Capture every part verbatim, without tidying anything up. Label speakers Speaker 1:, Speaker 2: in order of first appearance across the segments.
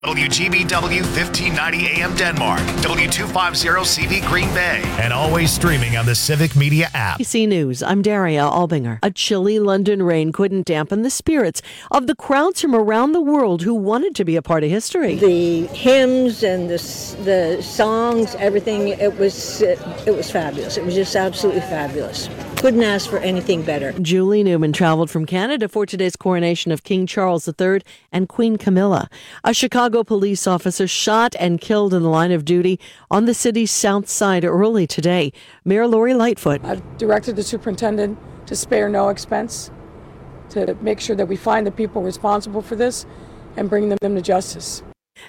Speaker 1: W G B W fifteen ninety A M Denmark, W two fifty C V Green Bay, and always streaming on the Civic Media app.
Speaker 2: A B C News, I'm Daria Albinger. A chilly London rain couldn't dampen the spirits of the crowds from around the world who wanted to be a part of history.
Speaker 3: The hymns and the the songs, everything, it was it, it was fabulous. It was just absolutely fabulous. Couldn't ask for anything better.
Speaker 2: Julie Newman traveled from Canada for today's coronation of King Charles the Third and Queen Camilla. A Chicago police officer shot and killed in the line of duty on the city's south side early today. Mayor Lori Lightfoot.
Speaker 4: I've directed the superintendent to spare no expense to make sure that we find the people responsible for this and bring them to justice.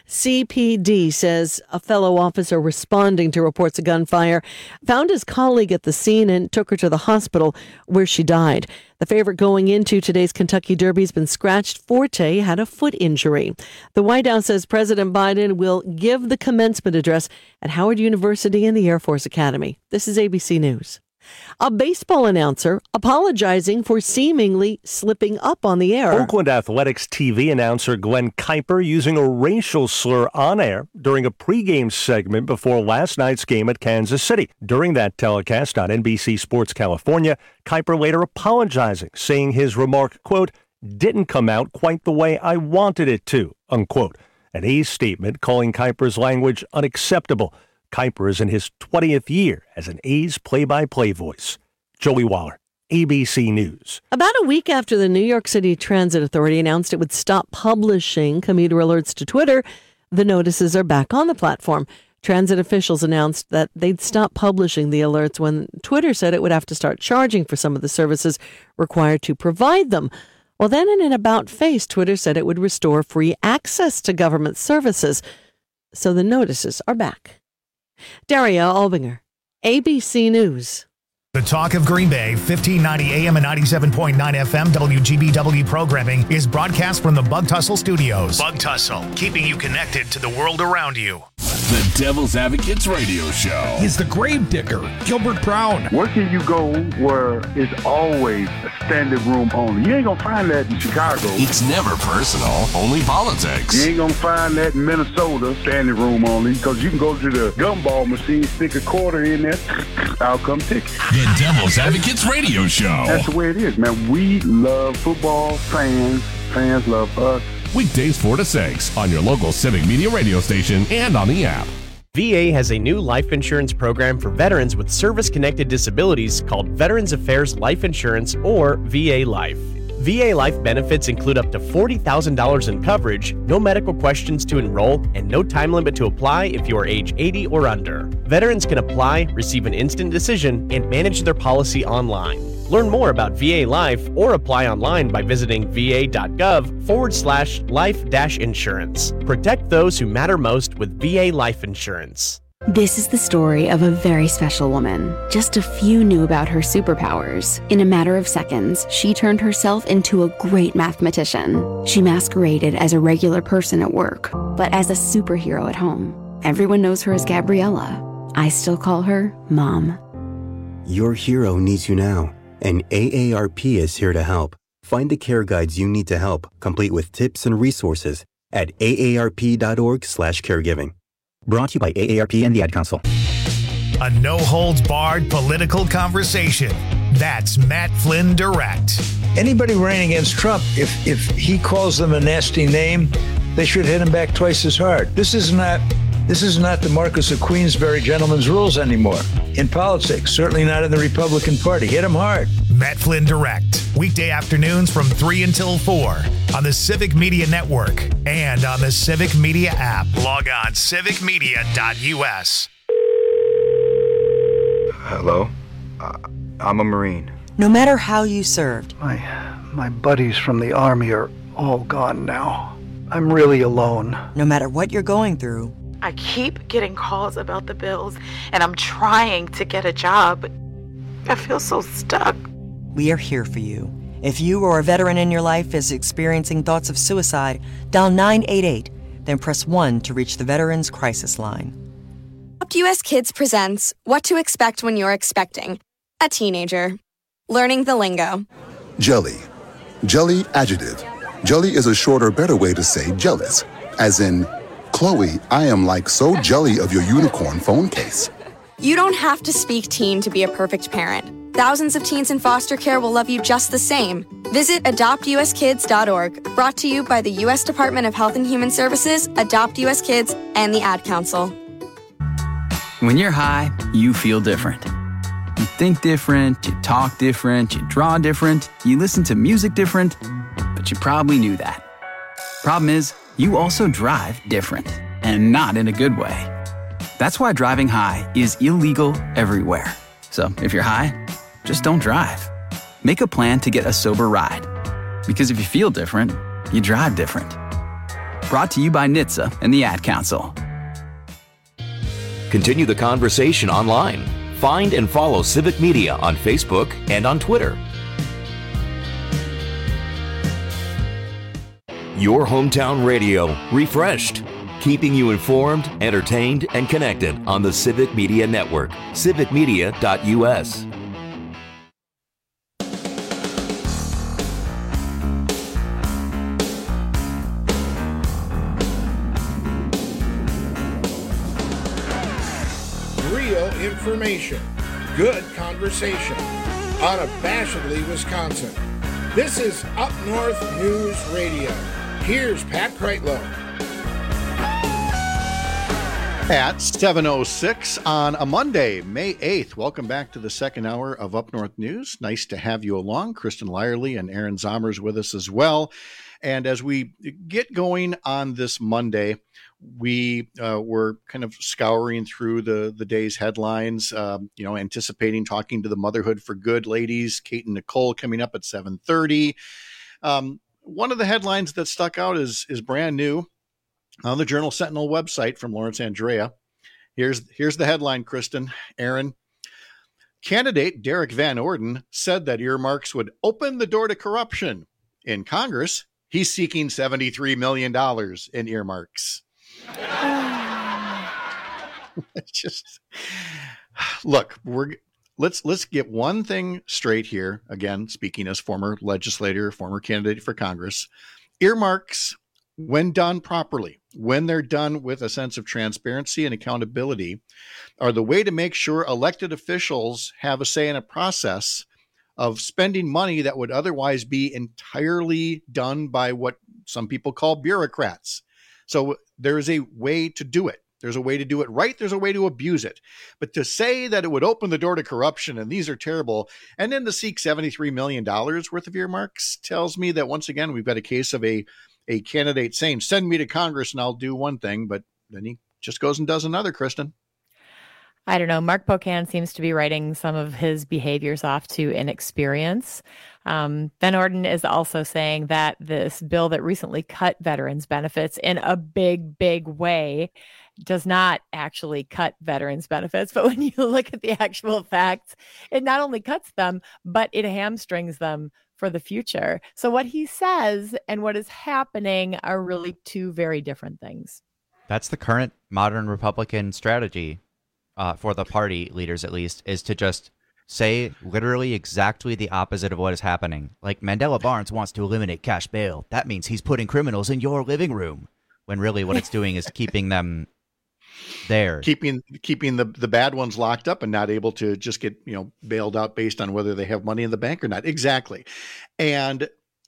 Speaker 2: C P D says a fellow officer responding to reports of gunfire found his colleague at the scene and took her to the hospital where she died. The favorite going into today's Kentucky Derby has been scratched. Forte had a foot injury. The White House says President Biden will give the commencement address at Howard University and the Air Force Academy. This is A B C News. A baseball announcer apologizing for seemingly slipping up on the air.
Speaker 5: Oakland Athletics T V announcer Glenn Kuiper using a racial slur on air during a pregame segment before last night's game at Kansas City. During that telecast on N B C Sports California, Kuiper later apologizing, saying his remark, quote, didn't come out quite the way I wanted it to, unquote. An A's statement calling Kuiper's language unacceptable. Kuiper is in his twentieth year as an A's play-by-play voice. Joey Waller, A B C News.
Speaker 2: About a week after the New York City Transit Authority announced it would stop publishing commuter alerts to Twitter, the notices are back on the platform. Transit officials announced that they'd stop publishing the alerts when Twitter said it would have to start charging for some of the services required to provide them. Well, then in an about-face, Twitter said it would restore free access to government services. So the notices are back. Daria Albinger, A B C News.
Speaker 1: The Talk of Green Bay, fifteen ninety A M and ninety-seven point nine F M W G B W programming is broadcast from the Bug Tussle Studios. Bug Tussle, keeping you connected to the world around you.
Speaker 6: The Devil's Advocates Radio Show.
Speaker 7: He's the grave digger, Gilbert Brown.
Speaker 8: Where can you go where it's always a standing room only? You ain't gonna find that in Chicago.
Speaker 6: It's never personal, only politics.
Speaker 8: You ain't gonna find that in Minnesota, standing room only, because you can go to the gumball machine, stick a quarter in there, I'll come take it.
Speaker 6: The Devil's Advocates Radio Show.
Speaker 8: That's the way it is, man. We love football, fans, fans love us.
Speaker 6: Weekdays four to six on your local Civic Media radio station and on the app.
Speaker 9: V A has a new life insurance program for veterans with service-connected disabilities called Veterans Affairs Life Insurance, or V A Life. V A Life benefits include up to forty thousand dollars in coverage, no medical questions to enroll, and no time limit to apply if you are age eighty or under. Veterans can apply, receive an instant decision, and manage their policy online. Learn more about V A Life or apply online by visiting va.gov forward slash life dash insurance. Protect those who matter most with V A Life Insurance.
Speaker 10: This is the story of a very special woman. Just a few knew about her superpowers. In a matter of seconds, she turned herself into a great mathematician. She masqueraded as a regular person at work, but as a superhero at home. Everyone knows her as Gabriella. I still call her Mom.
Speaker 11: Your hero needs you now, and A A R P is here to help. Find the care guides you need to help, complete with tips and resources at A A R P dot org slash caregiving. Brought to you by A A R P and the Ad Council.
Speaker 1: A no-holds-barred political conversation. That's Matt Flynn Direct.
Speaker 7: Anybody running against Trump, if if he calls them a nasty name, they should hit him back twice as hard. This is not this is not the Marquess of Queensberry gentleman's rules anymore in politics. Certainly not in the Republican Party. Hit him hard.
Speaker 1: Matt Flynn Direct. Weekday afternoons from three until four on the Civic Media Network and on the Civic Media app. Log on civic media dot U S.
Speaker 12: Hello? Uh, I'm a Marine.
Speaker 13: No matter how you served.
Speaker 14: My, my buddies from the Army are all gone now. I'm really alone.
Speaker 13: No matter what you're going through.
Speaker 15: I keep getting calls about the bills, and I'm trying to get a job, but I feel so stuck.
Speaker 13: We are here for you. If you or a veteran in your life is experiencing thoughts of suicide, dial nine eight eight, then press one to reach the Veterans Crisis Line.
Speaker 16: Adopt U S Kids presents What to Expect When You're Expecting a Teenager. Learning the lingo.
Speaker 17: Jelly. Jelly adjective. Jelly is a shorter, better way to say jealous, as in Chloe, I am like so jelly of your unicorn phone case.
Speaker 16: You don't have to speak teen to be a perfect parent. Thousands of teens in foster care will love you just the same. Visit adopt u s kids dot org, brought to you by the U S Department of Health and Human Services, Adopt U S Kids, and the Ad Council.
Speaker 18: When you're high, you feel different. You think different, you talk different, you draw different, you listen to music different, but you probably knew that. Problem is, you also drive different, and not in a good way. That's why driving high is illegal everywhere. So if you're high, just don't drive. Make a plan to get a sober ride. Because if you feel different, you drive different. Brought to you by N H T S A and the Ad Council.
Speaker 19: Continue the conversation online. Find and follow Civic Media on Facebook and on Twitter. Your hometown radio, refreshed. Keeping you informed, entertained, and connected on the Civic Media Network. civic media dot u s.
Speaker 20: Real information. Good conversation. Unabashedly Wisconsin. This is Up North News Radio. Here's Pat Kreitlow.
Speaker 21: At seven oh six on a Monday, May eighth. Welcome back to the second hour of Up North News. Nice to have you along. Kristen Lyerly and Aaron Zommers with us as well. And as we get going on this Monday, we uh, were kind of scouring through the, the day's headlines, um, you know, anticipating talking to the Motherhood for Good ladies, Kate and Nicole, coming up at seven thirty. Um, one of the headlines that stuck out is is brand new. On the Journal Sentinel website from Lawrence Andrea. Here's, here's the headline, Kristen, Aaron. Candidate Derek Van Orden said that earmarks would open the door to corruption. In Congress, he's seeking seventy-three million dollars in earmarks. Just look, we're let's let's get one thing straight here. Again, speaking as former legislator, former candidate for Congress, earmarks, when done properly, when they're done with a sense of transparency and accountability, are the way to make sure elected officials have a say in a process of spending money that would otherwise be entirely done by what some people call bureaucrats. So there is a way to do it. There's a way to do it right. There's a way to abuse it. But to say that it would open the door to corruption and these are terrible, and then to seek seventy-three million dollars worth of earmarks tells me that once again, we've got a case of a a candidate saying, send me to Congress and I'll do one thing, but then he just goes and does another, Kristen.
Speaker 22: I don't know. Mark Pocan seems to be writing some of his behaviors off to inexperience. Um, Van Orden is also saying that this bill that recently cut veterans' benefits in a big, big way does not actually cut veterans' benefits. But when you look at the actual facts, it not only cuts them, but it hamstrings them for the future. So what he says and what is happening are really two very different things.
Speaker 23: That's the current modern Republican strategy uh, for the party leaders, at least, is to just say literally exactly the opposite of what is happening. Like Mandela Barnes wants to eliminate cash bail. That means he's putting criminals in your living room, when really what it's doing is keeping them there.
Speaker 21: Keeping keeping the, the bad ones locked up and not able to just get, you know, bailed out based on whether they have money in the bank or not. Exactly. And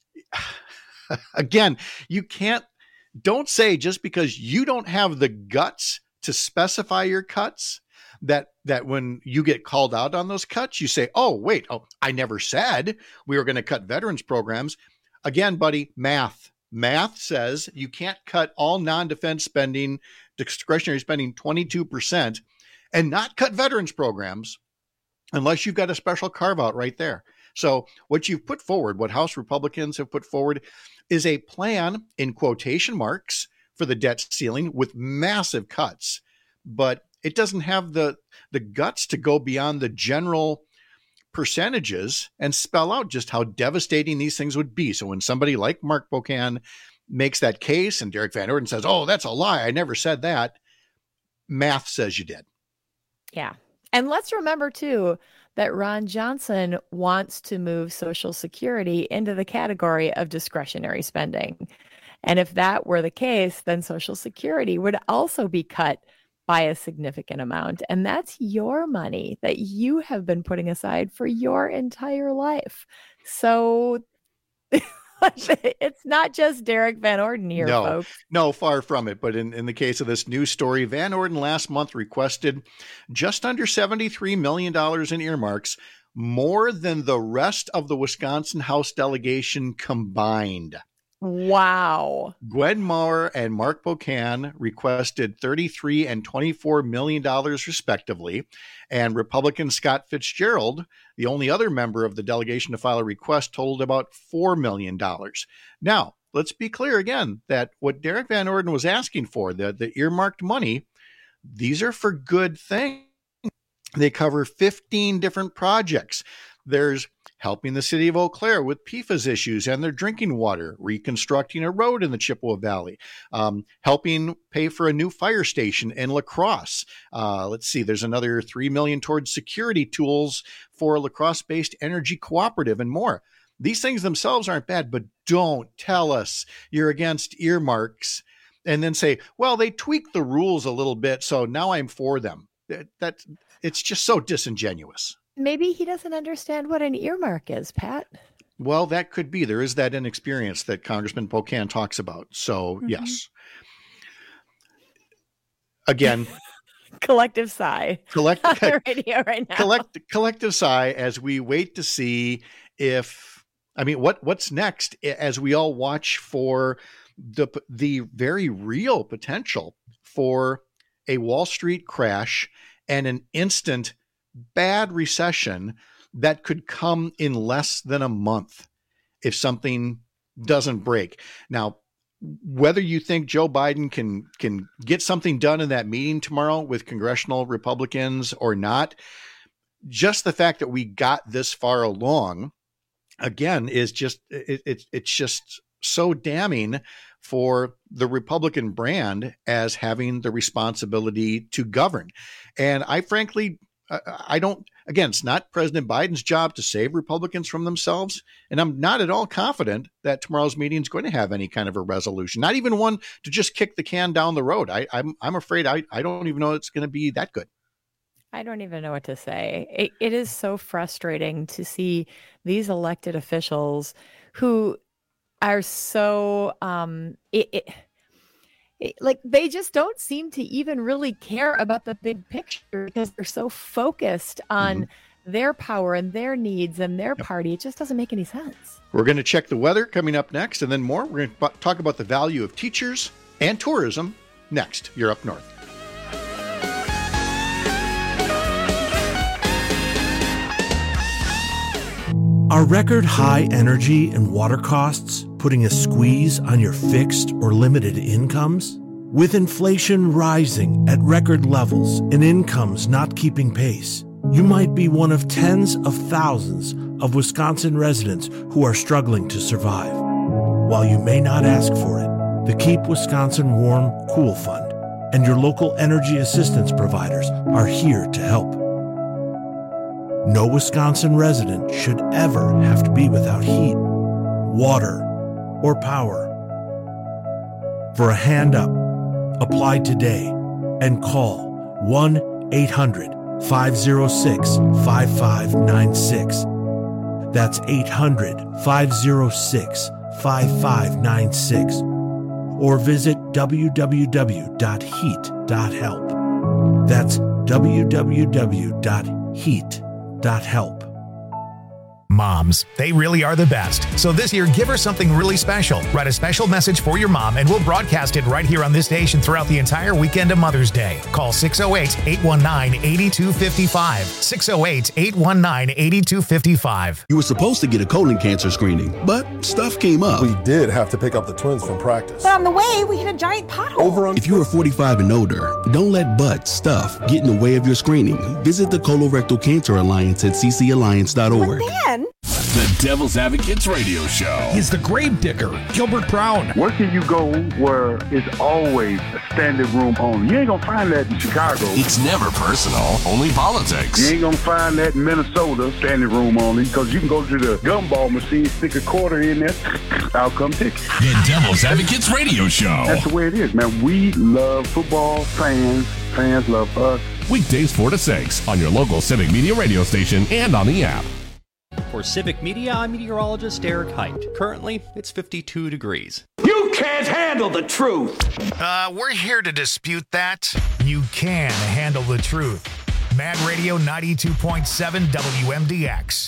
Speaker 21: again, you can't, don't say just because you don't have the guts to specify your cuts that that when you get called out on those cuts, you say, oh, wait, oh, I never said we were going to cut veterans programs. Again, buddy, math. Math says you can't cut all non-defense spending, discretionary spending twenty-two percent and not cut veterans programs unless you've got a special carve out right there. So what you've put forward, what House Republicans have put forward, is a plan in quotation marks for the debt ceiling with massive cuts, but it doesn't have the the guts to go beyond the general percentages and spell out just how devastating these things would be. So when somebody like Mark Pocan makes that case and Derek Van Orden says, oh, that's a lie, I never said that, math says you did.
Speaker 22: Yeah. And let's remember, too, that Ron Johnson wants to move Social Security into the category of discretionary spending. And if that were the case, then Social Security would also be cut by a significant amount. And that's your money that you have been putting aside for your entire life. So it's not just Derek Van Orden here,
Speaker 21: no,
Speaker 22: folks.
Speaker 21: No, far from it. But in, in the case of this news story, Van Orden last month requested just under seventy-three million dollars in earmarks, more than the rest of the Wisconsin House delegation combined.
Speaker 22: Wow.
Speaker 21: Gwen Moore and Mark Pocan requested thirty-three and twenty-four million dollars respectively. And Republican Scott Fitzgerald, the only other member of the delegation to file a request, totaled about four million dollars. Now, let's be clear again that what Derek Van Orden was asking for, the, the earmarked money, these are for good things. They cover fifteen different projects. There's helping the city of Eau Claire with P F A S issues and their drinking water, reconstructing a road in the Chippewa Valley, um, helping pay for a new fire station in La Crosse. Uh, let's see, there's another three million dollars towards security tools for a La Crosse-based energy cooperative and more. These things themselves aren't bad, but don't tell us you're against earmarks and then say, well, they tweaked the rules a little bit, so now I'm for them. That, that it's just so disingenuous.
Speaker 22: Maybe he doesn't understand what an earmark is, Pat.
Speaker 21: Well, that could be. There is that inexperience that Congressman Pocan talks about. So, mm-hmm. yes. Again.
Speaker 22: Collective sigh.
Speaker 21: Collect,
Speaker 22: on the radio right now.
Speaker 21: Collect, collective sigh as we wait to see if, I mean, what what's next as we all watch for the the very real potential for a Wall Street crash and an instant bad recession that could come in less than a month if something doesn't break. Now, whether you think Joe Biden can can get something done in that meeting tomorrow with congressional Republicans or not, just the fact that we got this far along, again, is just it, it, it's just so damning for the Republican brand as having the responsibility to govern. And I frankly, I don't, again, it's not President Biden's job to save Republicans from themselves. And I'm not at all confident that tomorrow's meeting is going to have any kind of a resolution, not even one to just kick the can down the road. I, I'm, I'm afraid I, I don't even know it's going to be that good.
Speaker 22: I don't even know what to say. It, it is so frustrating to see these elected officials who are so, um, it, it like they just don't seem to even really care about the big picture because they're so focused on mm-hmm. their power and their needs and their yep. party. It just doesn't make any sense.
Speaker 21: We're going to check the weather coming up next and then more. We're going to talk about the value of teachers and tourism next. You're Up North.
Speaker 3: Are record high energy and water costs putting a squeeze on your fixed or limited incomes? With inflation rising at record levels and incomes not keeping pace, you might be one of tens of thousands of Wisconsin residents who are struggling to survive. While you may not ask for it, the Keep Wisconsin Warm Cool Fund and your local energy assistance providers are here to help. No Wisconsin resident should ever have to be without heat, water, or power. For a hand up, apply today and call one eight hundred five oh six five five nine six. That's eight hundred five oh six five five nine six. Or visit w w w dot heat dot help. That's w w w dot heat dot help.
Speaker 1: Moms, they really are the best. So this year, give her something really special. Write a special message for your mom, and we'll broadcast it right here on this station throughout the entire weekend of Mother's Day. Call six oh eight, eight one nine, eight two five five. six oh eight, eight one nine, eight two five five.
Speaker 4: You were supposed to get a colon cancer screening, but stuff came up.
Speaker 5: We did have to pick up the twins from practice.
Speaker 24: But on the way, we hit a giant pothole.
Speaker 4: Over on- if you are forty-five and older, don't let butt stuff get in the way of your screening. Visit the Colorectal Cancer Alliance at c c alliance dot org.
Speaker 24: But then...
Speaker 2: The Devil's Advocates Radio Show.
Speaker 6: He's the grave digger, Gilbert Brown.
Speaker 8: Where can you go where it's always a standing room only? You ain't gonna find that in Chicago.
Speaker 2: It's never personal, only politics.
Speaker 8: You ain't gonna find that in Minnesota, standing room only, because you can go to the gumball machine, stick a quarter in there, I'll come ticket.
Speaker 2: The Devil's Advocates Radio Show.
Speaker 8: That's the way it is, man. We love football, fans, fans love us.
Speaker 2: Weekdays four to six on your local Civic Media radio station and on the app.
Speaker 9: For Civic Media, I'm meteorologist Eric Height. Currently, it's fifty-two degrees.
Speaker 1: You can't handle the truth. Uh, we're here to dispute that. You can handle the truth. Mad Radio ninety-two point seven W M D X.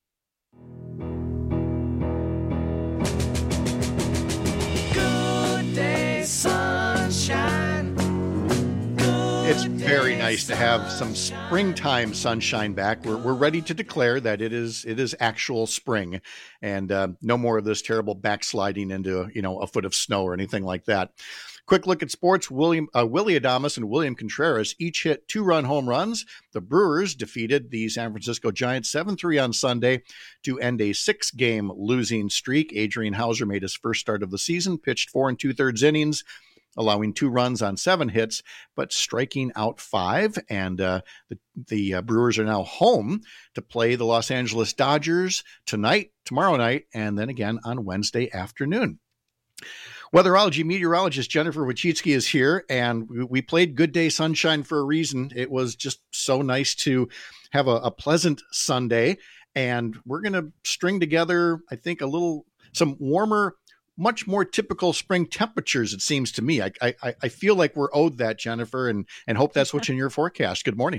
Speaker 21: Good day, sunshine. It's very nice to have some springtime sunshine back. We're we're ready to declare that it is it is actual spring, and uh, no more of this terrible backsliding into you know a foot of snow or anything like that. Quick look at sports. William uh, Willy Adames and William Contreras each hit two-run home runs. The Brewers defeated the San Francisco Giants seven three on Sunday to end a six-game losing streak. Adrian Hauser made his first start of the season, pitched four and two-thirds innings, allowing two runs on seven hits, but striking out five. And uh, the, the uh, Brewers are now home to play the Los Angeles Dodgers tonight, tomorrow night, and then again on Wednesday afternoon. Weatherology meteorologist Jennifer Wachitsky is here, and we, we played Good Day Sunshine for a reason. It was just so nice to have a, a pleasant Sunday, and we're going to string together, I think, a little, some warmer, much more typical spring temperatures, it seems to me. I, I I feel like we're owed that, Jennifer, and and hope that's what's in your forecast. Good morning.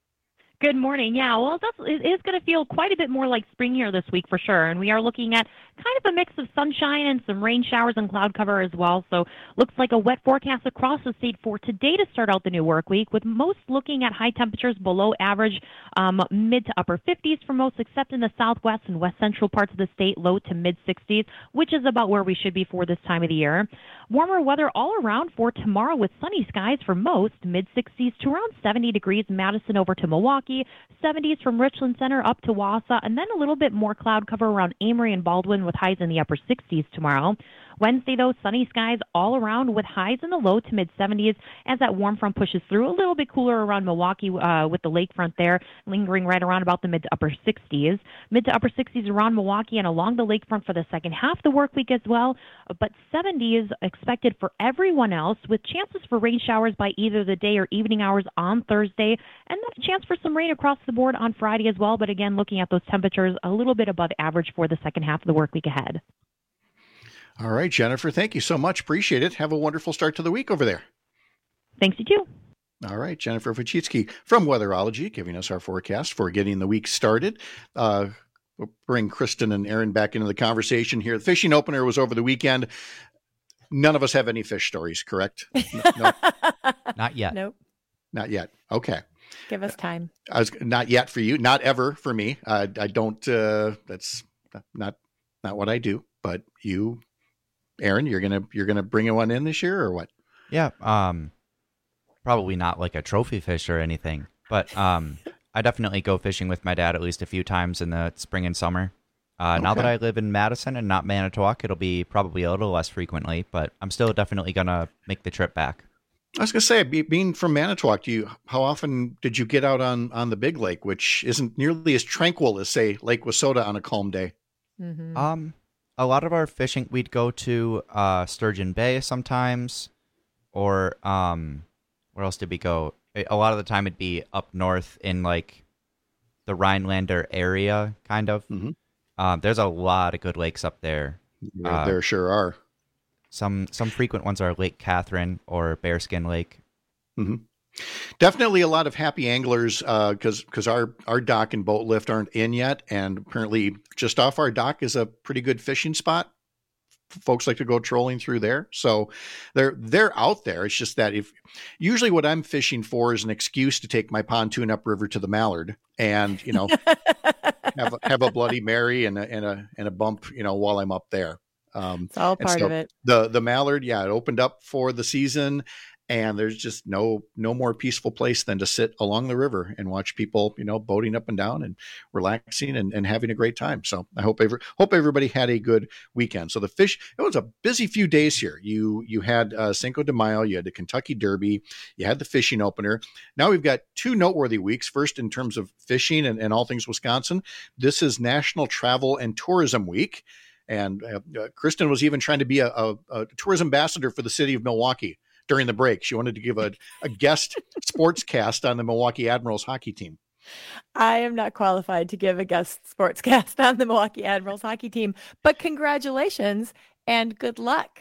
Speaker 25: Good morning. Yeah, well, that's, it is going to feel quite a bit more like spring here this week for sure. And we are looking at kind of a mix of sunshine and some rain showers and cloud cover as well. So looks like a wet forecast across the state for today to start out the new work week, with most looking at high temperatures below average, um, mid to upper fifties for most, except in the southwest and west central parts of the state, low to mid sixties, which is about where we should be for this time of the year. Warmer weather all around for tomorrow with sunny skies for most, mid sixties to around seventy degrees, Madison over to Milwaukee, seventies from Richland Center up to Wausau, and then a little bit more cloud cover around Amory and Baldwin with highs in the upper sixties tomorrow. Wednesday, though, sunny skies all around with highs in the low to mid seventies as that warm front pushes through. A little bit cooler around Milwaukee uh, with the lakefront there, lingering right around about the mid to upper sixties. Mid to upper sixties around Milwaukee and along the lakefront for the second half of the work week as well. But seventies expected for everyone else, with chances for rain showers by either the day or evening hours on Thursday, and then a chance for some rain across the board on Friday as well. But again, looking at those temperatures a little bit above average for the second half of the work week ahead.
Speaker 21: All right, Jennifer, thank you so much. Appreciate it. Have a wonderful start to the week over there.
Speaker 25: Thanks, you too.
Speaker 21: All right, Jennifer Wachitsky from Weatherology giving us our forecast for getting the week started. Uh, we'll bring Kristen and Aaron back into the conversation here. The fishing opener was over the weekend. None of us have any fish stories, correct? No, no.
Speaker 23: Not yet.
Speaker 22: Nope.
Speaker 21: Not yet. Okay.
Speaker 22: Give us time.
Speaker 21: I was not yet for you, not ever for me. Uh, I don't, uh, that's not, not what I do, but you, Aaron, you're going to, you're going to bring one in this year or what?
Speaker 23: Yeah. Um, probably not like a trophy fish or anything, but, um, I definitely go fishing with my dad at least a few times in the spring and summer. Uh, okay. Now that I live in Madison and not Manitowoc, it'll be probably a little less frequently, but I'm still definitely going to make the trip back.
Speaker 21: I was going to say, be, being from Manitowoc, do you, how often did you get out on, on the big lake, which isn't nearly as tranquil as, say, Lake Wissota on a calm day?
Speaker 23: Mm-hmm. Um, a lot of our fishing, we'd go to uh, Sturgeon Bay sometimes, or um, where else did we go? A lot of the time it'd be up north in like the Rhinelander area, kind of. Mm-hmm. Um, there's a lot of good lakes up there.
Speaker 21: Yeah, uh, there sure are.
Speaker 23: Some some frequent ones are Lake Catherine or Bearskin Lake.
Speaker 21: Mm-hmm. Definitely a lot of happy anglers because uh, because our, our dock and boat lift aren't in yet. And apparently just off our dock is a pretty good fishing spot. Folks like to go trolling through there. So they're they're out there. It's just that if usually what I'm fishing for is an excuse to take my pontoon upriver to the Mallard and, you know, have, a, have a Bloody Mary and a, and a, and a bump, you know, while I'm up there. Um,
Speaker 22: it's all part
Speaker 21: so
Speaker 22: of it.
Speaker 21: The, the Mallard, yeah, it opened up for the season And there's just no no more peaceful place than to sit along the river and watch people, you know, boating up and down and relaxing and, and having a great time. So I hope every, hope everybody had a good weekend. So the fish, it was a busy few days here. You you had uh, Cinco de Mayo, you had the Kentucky Derby, you had the fishing opener. Now we've got two noteworthy weeks. First, in terms of fishing and, and all things Wisconsin, this is National Travel and Tourism Week. And uh, uh, Kristen was even trying to be a, a, a tourism ambassador for the city of Milwaukee. During the break, she wanted to give a, a guest sports cast on the Milwaukee Admirals hockey team.
Speaker 22: I am not qualified to give a guest sports cast on the Milwaukee Admirals hockey team, but congratulations and good luck.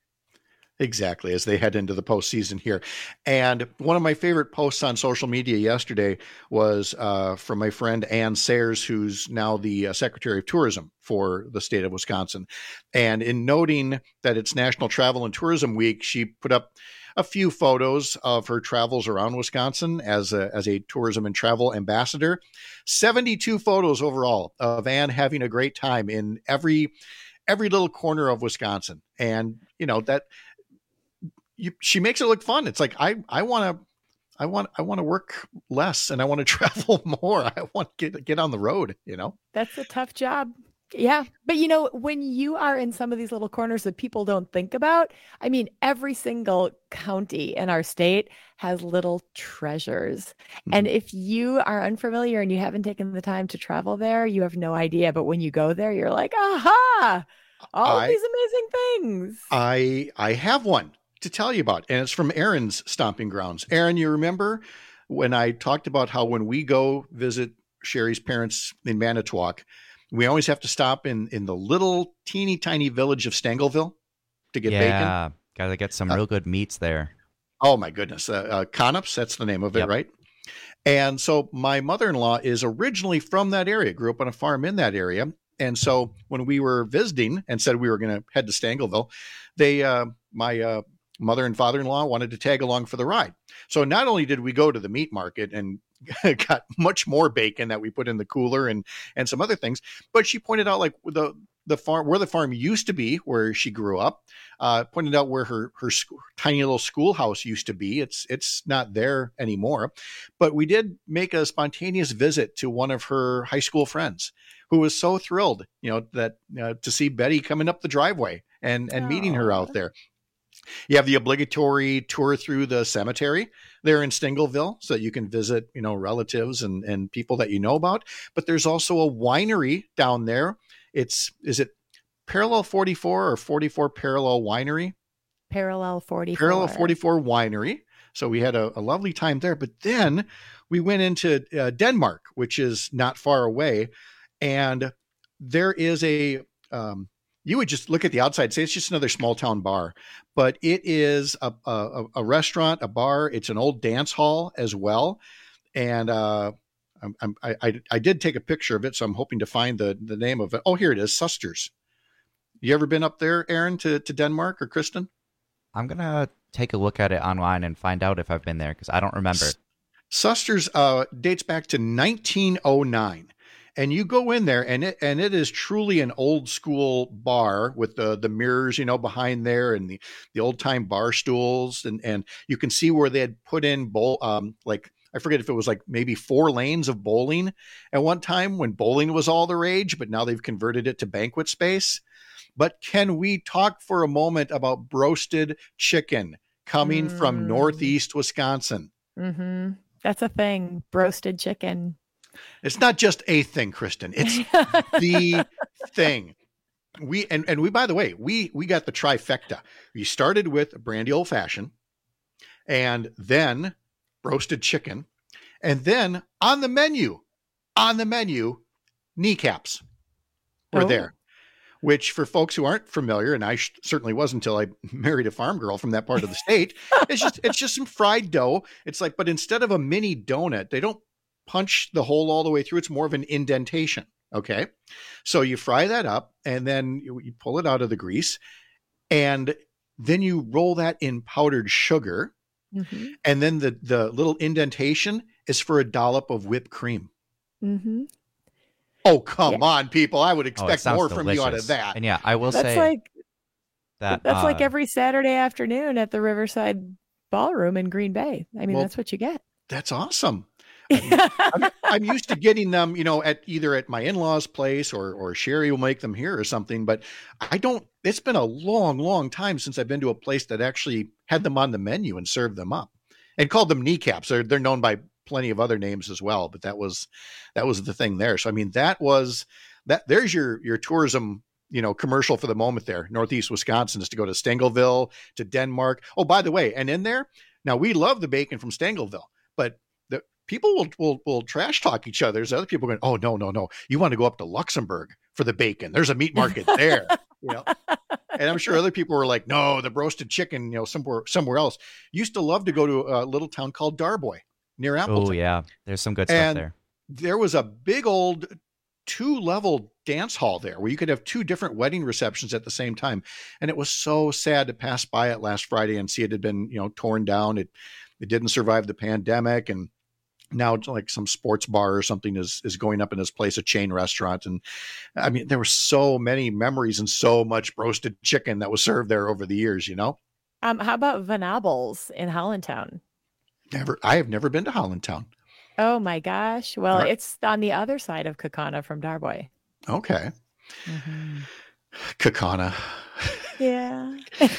Speaker 21: Exactly, as they head into the postseason here. And one of my favorite posts on social media yesterday was uh, from my friend Ann Sayers, who's now the uh, Secretary of Tourism for the state of Wisconsin. And in noting that it's National Travel and Tourism Week, she put up a few photos of her travels around Wisconsin as a, as a tourism and travel ambassador. seventy-two photos overall of Ann having a great time in every every little corner of Wisconsin. And, you know, that you, she makes it look fun. It's like, I, I want to, I want, I want to work less and I want to travel more. I want to get, get on the road, you know?
Speaker 22: That's a tough job. Yeah. But you know, when you are in some of these little corners that people don't think about, I mean, every single county in our state has little treasures. Mm-hmm. And if you are unfamiliar and you haven't taken the time to travel there, you have no idea. But when you go there, you're like, aha, all
Speaker 21: I,
Speaker 22: these amazing things.
Speaker 21: I, I have one to tell you about, and it's from Aaron's stomping grounds. Aaron, you remember when I talked about how when we go visit Sherry's parents in Manitowoc, we always have to stop in, in the little teeny tiny village of Stangleville to get
Speaker 23: yeah,
Speaker 21: bacon.
Speaker 23: Yeah, gotta get some
Speaker 21: uh,
Speaker 23: real good meats there.
Speaker 21: Oh my goodness. Uh, uh, Conops, that's the name of it,
Speaker 23: yep.
Speaker 21: right? And so my mother-in-law is originally from that area, grew up on a farm in that area. And so when we were visiting and said we were going to head to Stangleville, they, uh, my uh, mother and father-in-law wanted to tag along for the ride. So not only did we go to the meat market and got much more bacon that we put in the cooler and, and some other things, but she pointed out like the, the farm, where the farm used to be, where she grew up, uh, pointed out where her, her sc- tiny little schoolhouse used to be. It's, it's not there anymore, but we did make a spontaneous visit to one of her high school friends who was so thrilled, you know, that uh, to see Betty coming up the driveway and, and meeting her out there. You have the obligatory tour through the cemetery there in Stangleville so that you can visit, you know, relatives and, and people that you know about. But there's also a winery down there. It's, is it Parallel forty-four or forty-four Parallel Winery?
Speaker 22: Parallel forty-four.
Speaker 21: Parallel forty-four Winery. So we had a, a lovely time there. But then we went into uh, Denmark, which is not far away. And there is a, um, you would just look at the outside, say it's just another small town bar, but it is a, a, a restaurant, a bar. It's an old dance hall as well. And uh, I'm, I'm, I, I did take a picture of it, so I'm hoping to find the, the name of it. Oh, here it is, Susters. You ever been up there, Aaron, to, to Denmark or Kristen?
Speaker 23: I'm going to take a look at it online and find out if I've been there because I don't remember.
Speaker 21: Susters uh, dates back to nineteen oh nine. And you go in there and it, and it is truly an old school bar with the, the mirrors, you know, behind there and the, the old time bar stools. And, and you can see where they had put in bowl, um, like, I forget if it was like maybe four lanes of bowling at one time when bowling was all the rage, but now they've converted it to banquet space. But can we talk for a moment about broasted chicken coming mm. from Northeast Wisconsin?
Speaker 22: Mm-hmm. That's a thing. Broasted chicken.
Speaker 21: It's not just a thing, Kristen. It's the thing. We and, and we, by the way, we we got the trifecta. We started with a brandy old fashioned, and then roasted chicken, and then on the menu, on the menu, kneecaps were oh. there. Which, for folks who aren't familiar, and I sh- certainly was until I married a farm girl from that part of the state, it's just it's just some fried dough. It's like, but instead of a mini donut, they don't punch the hole all the way through. It's more of an indentation. Okay. So you fry that up and then you, you pull it out of the grease and then you roll that in powdered sugar. Mm-hmm. And then the, the little indentation is for a dollop of whipped cream.
Speaker 22: Mm-hmm.
Speaker 21: Oh, come yeah. on, people. I would expect
Speaker 23: oh,
Speaker 21: more
Speaker 23: delicious.
Speaker 21: from you out of that.
Speaker 23: And yeah, I will
Speaker 22: that's
Speaker 23: say
Speaker 22: like,
Speaker 23: that
Speaker 22: that's
Speaker 23: uh,
Speaker 22: like every Saturday afternoon at the Riverside Ballroom in Green Bay. I mean,
Speaker 21: Well,
Speaker 22: that's what you get.
Speaker 21: That's awesome. I'm, I'm, I'm used to getting them, you know, at either at my in-laws' place or or Sherry will make them here or something. But I don't. It's been a long, long time since I've been to a place that actually had them on the menu and served them up, and called them kneecaps. They're they're known by plenty of other names as well, but that was that was the thing there. So I mean, that was that. There's your your tourism, you know, commercial for the moment there. Northeast Wisconsin is to go to Stengelville, to Denmark. Oh, by the way, and in there now we love the bacon from Stengelville, but the people will will will trash talk each other. There's other people going, oh no no no, you want to go up to Luxembourg for the bacon? There's a meat market there, you know. And I'm sure other people were like, no, the roasted chicken, you know, somewhere somewhere else. Used to love to go to a little town called Darboy near Appleton.
Speaker 23: Oh yeah, there's some good stuff
Speaker 21: and
Speaker 23: there.
Speaker 21: There was a big old two-level dance hall there where you could have two different wedding receptions at the same time. And it was so sad to pass by it last Friday and see it had been, you know, torn down. It it didn't survive the pandemic, and now like some sports bar or something is is going up in this place, a chain restaurant. And I mean, there were so many memories and so much roasted chicken that was served there over the years, you know.
Speaker 22: Um, how about Van Abel's in Hollandtown?
Speaker 21: Never, I have never been to Hollandtown.
Speaker 22: Oh my gosh. Well,
Speaker 21: Right.
Speaker 22: it's on the other side of Kaukauna from Darboy.
Speaker 21: Okay.
Speaker 22: Mm-hmm.
Speaker 21: Kaukauna.
Speaker 22: Yeah.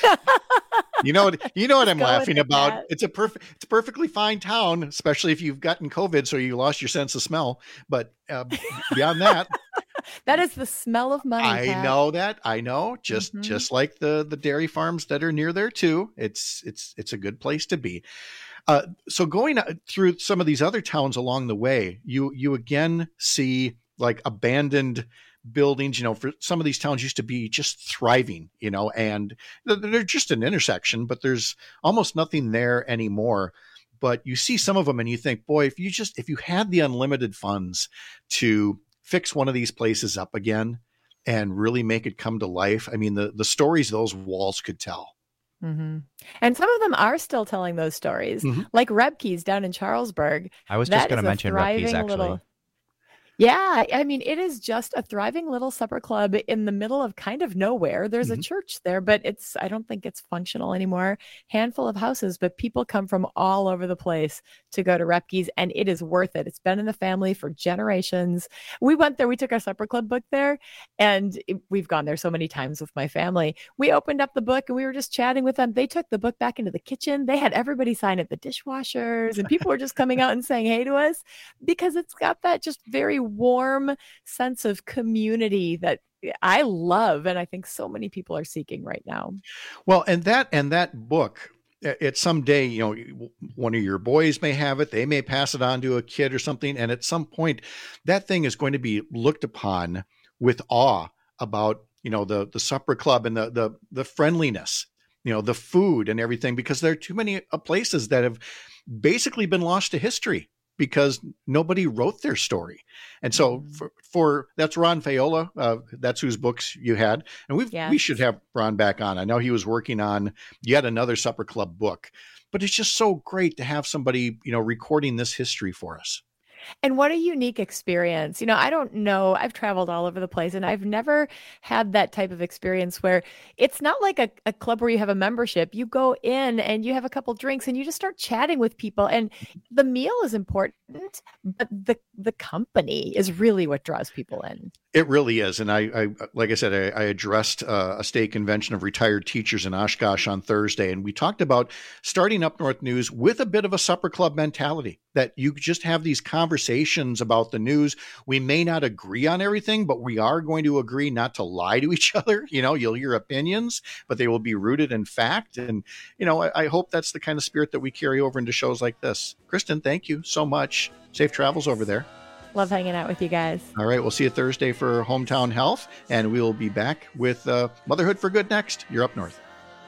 Speaker 21: You know what? You know what I'm
Speaker 22: Go with
Speaker 21: laughing
Speaker 22: it,
Speaker 21: about.
Speaker 22: Matt.
Speaker 21: It's a perfect, it's a perfectly fine town, especially if you've gotten COVID, so you lost your sense of smell. But uh, beyond that,
Speaker 22: That is the smell of money.
Speaker 21: I
Speaker 22: Pat.
Speaker 21: know that. I know. Just
Speaker 22: Mhm.
Speaker 21: just like the the dairy farms that are near there too. It's it's it's a good place to be. Uh, so going uh, through some of these other towns along the way, you you again see like abandoned buildings. You know, for some of these towns used to be just thriving. You know, and they're- they're just an intersection, but there's almost nothing there anymore. But you see some of them, and you think, boy, if you just if you had the unlimited funds to fix one of these places up again and really make it come to life. I mean, the, the stories those walls could tell.
Speaker 22: Mm-hmm. And some of them are still telling those stories,
Speaker 21: Mhm.
Speaker 22: like Rebke's down in Charlesburg.
Speaker 23: I was
Speaker 22: That
Speaker 23: just going
Speaker 22: is
Speaker 23: to
Speaker 22: a
Speaker 23: mention Rebke's
Speaker 22: thriving
Speaker 23: actually.
Speaker 22: little- Yeah, I mean, it is just a thriving little supper club in the middle of kind of nowhere. There's a
Speaker 21: Mhm.
Speaker 22: church there, but it's, I don't think it's functional anymore. Handful of houses, but people come from all over the place to go to Repke's, and it is worth it. It's been in the family for generations. We went there, we took our supper club book there, and it- we've gone there so many times with my family. We opened up the book and we were just chatting with them. They took the book back into the kitchen. They had everybody sign at the dishwashers, and people were just coming out and saying hey to us because it's got that just very warm sense of community that I love, and I think so many people are seeking right now.
Speaker 21: Well, and that, and that book, a- at some day, you know, one of your boys may have it, they may pass it on to a kid or something. And at some point that thing is going to be looked upon with awe about, you know, the, the supper club and the, the, the friendliness, you know, the food and everything, because there are too many uh, places that have basically been lost to history because nobody wrote their story. And so for, for that's Ron Fayola, uh, that's whose books you had. And we've, we
Speaker 22: Yes.
Speaker 21: should have Ron back on. I know he was working on yet another supper club book, but it's just so great to have somebody, you know, recording this history for us.
Speaker 22: And what a unique experience. You know, I don't know. I've traveled all over the place and I've never had that type of experience where it's not like a, a club where you have a membership. You go in and you have a couple drinks and you just start chatting with people. And the meal is important, but the the company is really what draws people in.
Speaker 21: It really is. And I, I like I said, I, I addressed uh, a state convention of retired teachers in Oshkosh on Thursday, and we talked about starting Up North News with a bit of a supper club mentality, that you just have these conversations about the news. We may not agree on everything, but we are going to agree not to lie to each other. You know, you'll hear opinions, but they will be rooted in fact. And, you know, I, I hope that's the kind of spirit that we carry over into shows like this. Kristen, thank you so much. Safe travels over there.
Speaker 22: Love hanging out with you guys.
Speaker 21: All right, we'll see you Thursday for Hometown Health, and we will be back with uh, Motherhood for Good next. You're Up North.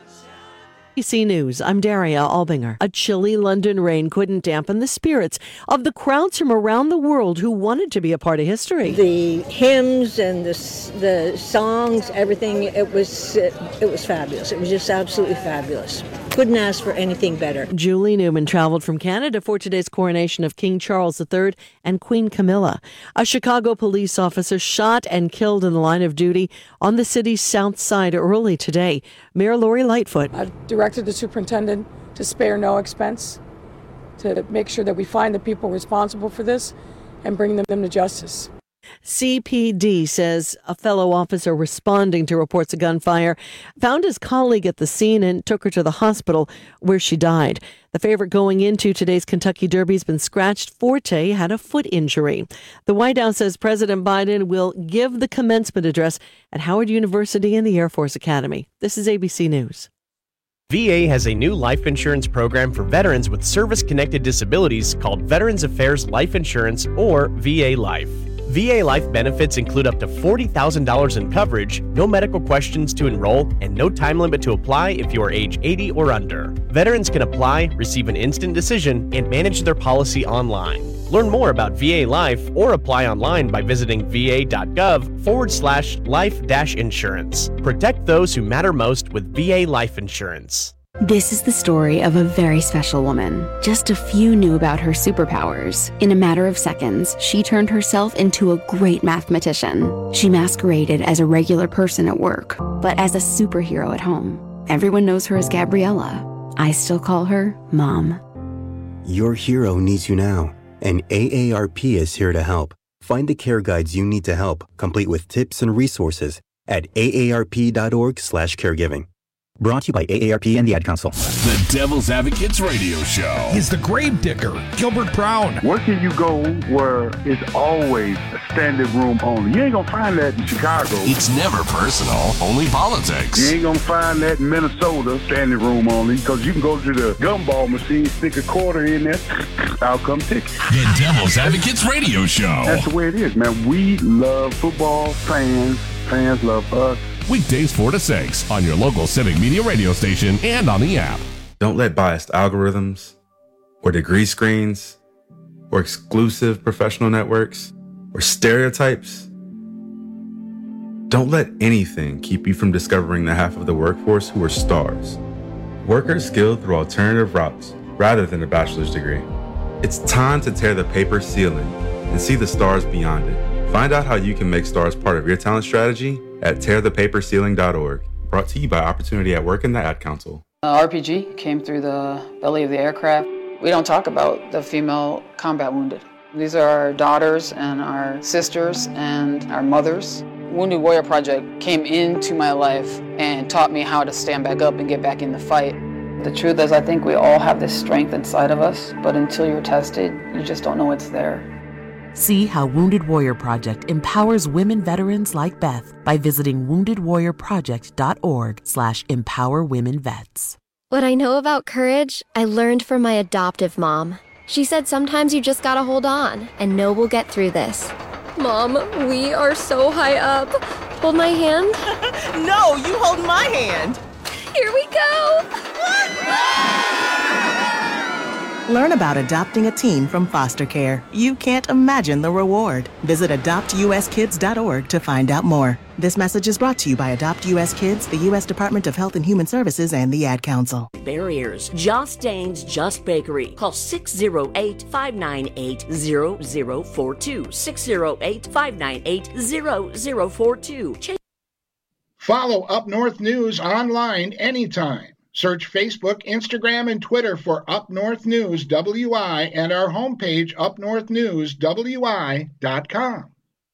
Speaker 7: A B C News, I'm Daria Albinger. A chilly London rain couldn't dampen the spirits of the crowds from around the world who wanted to be a part of history.
Speaker 10: The hymns and the the songs, everything, it was it, it was fabulous. It was just absolutely fabulous. Couldn't ask for anything better.
Speaker 7: Julie Newman traveled from Canada for today's coronation of King Charles the Third and Queen Camilla. A Chicago police officer shot and killed in the line of duty on the city's south side early today. Mayor Lori Lightfoot.
Speaker 11: I directed the superintendent to spare no expense, to make sure that we find the people responsible for this and bring them to justice.
Speaker 7: C P D says a fellow officer responding to reports of gunfire found his colleague at the scene and took her to the hospital where she died. The favorite going into today's Kentucky Derby has been scratched. Forte had a foot injury. The White House says President Biden will give the commencement address at Howard University and the Air Force Academy. This is A B C News.
Speaker 12: V A has a new life insurance program for veterans with service-connected disabilities called Veterans Affairs Life Insurance, or V A Life. V A Life benefits include up to forty thousand dollars in coverage, no medical questions to enroll, and no time limit to apply if you are age eighty or under. Veterans can apply, receive an instant decision, and manage their policy online. Learn more about V A Life or apply online by visiting va.gov forward slash life dash insurance. Protect those who matter most with V A Life Insurance.
Speaker 13: This is the story of a very special woman. Just a few knew about her superpowers. In a matter of seconds, she turned herself into a great mathematician. She masqueraded as a regular person at work, but as a superhero at home. Everyone knows her as Gabriella. I still call her Mom.
Speaker 14: Your hero needs you now, and A A R P is here to help. Find the care guides you need to help, complete with tips and resources at aarp.org slash caregiving. Brought to you by A A R P and the Ad Council.
Speaker 2: The Devil's Advocates Radio Show.
Speaker 6: He's the grave digger, Gilbert Brown.
Speaker 8: Where can you go where it's always a standing room only? You ain't gonna find that in Chicago.
Speaker 2: It's never personal, only politics.
Speaker 8: You ain't gonna find that in Minnesota, standing room only, because you can go to the gumball machine, stick a quarter in there, I'll come take it.
Speaker 2: The Devil's Advocates Radio Show.
Speaker 8: That's the way it is, man. We love football, fans, fans love us.
Speaker 2: Weekdays four to six on your local Civic Media radio station and on the app.
Speaker 15: Don't let biased algorithms or degree screens or exclusive professional networks or stereotypes. Don't let anything keep you from discovering the half of the workforce who are stars. Workers skilled through alternative routes rather than a bachelor's degree. It's time to tear the paper ceiling and see the stars beyond it. Find out how you can make stars part of your talent strategy at tear the paper ceiling dot org. Brought to you by Opportunity at Work and the Ad Council.
Speaker 26: Uh, R P G came through the belly of the aircraft. We don't talk about the female combat wounded. These are our daughters and our sisters and our mothers. Wounded Warrior Project came into my life and taught me how to stand back up and get back in the fight. The truth is, I think we all have this strength inside of us, but until you're tested, you just don't know it's there.
Speaker 27: See how Wounded Warrior Project empowers women veterans like Beth by visiting wounded warrior project dot org slash empower women vets.
Speaker 28: What I know about courage, I learned from my adoptive mom. She said sometimes you just gotta hold on and know we'll get through this. Mom, we are so high up. Hold my hand.
Speaker 29: No, you hold my hand.
Speaker 28: Here we go.
Speaker 29: Learn about adopting a teen from foster care. You can't imagine the reward. Visit adopt u s kids dot org to find out more. This message is brought to you by Adopt U S Kids, the U S Department of Health and Human Services, and the Ad Council.
Speaker 30: Barriers. Joss Dane's Just Bakery. Call six oh eight, five nine eight, zero zero four two. six oh eight, five nine eight, zero zero four two.
Speaker 20: Follow Up North News online anytime. Search Facebook, Instagram, and Twitter for Up North News W I and our homepage, up north news w i dot com.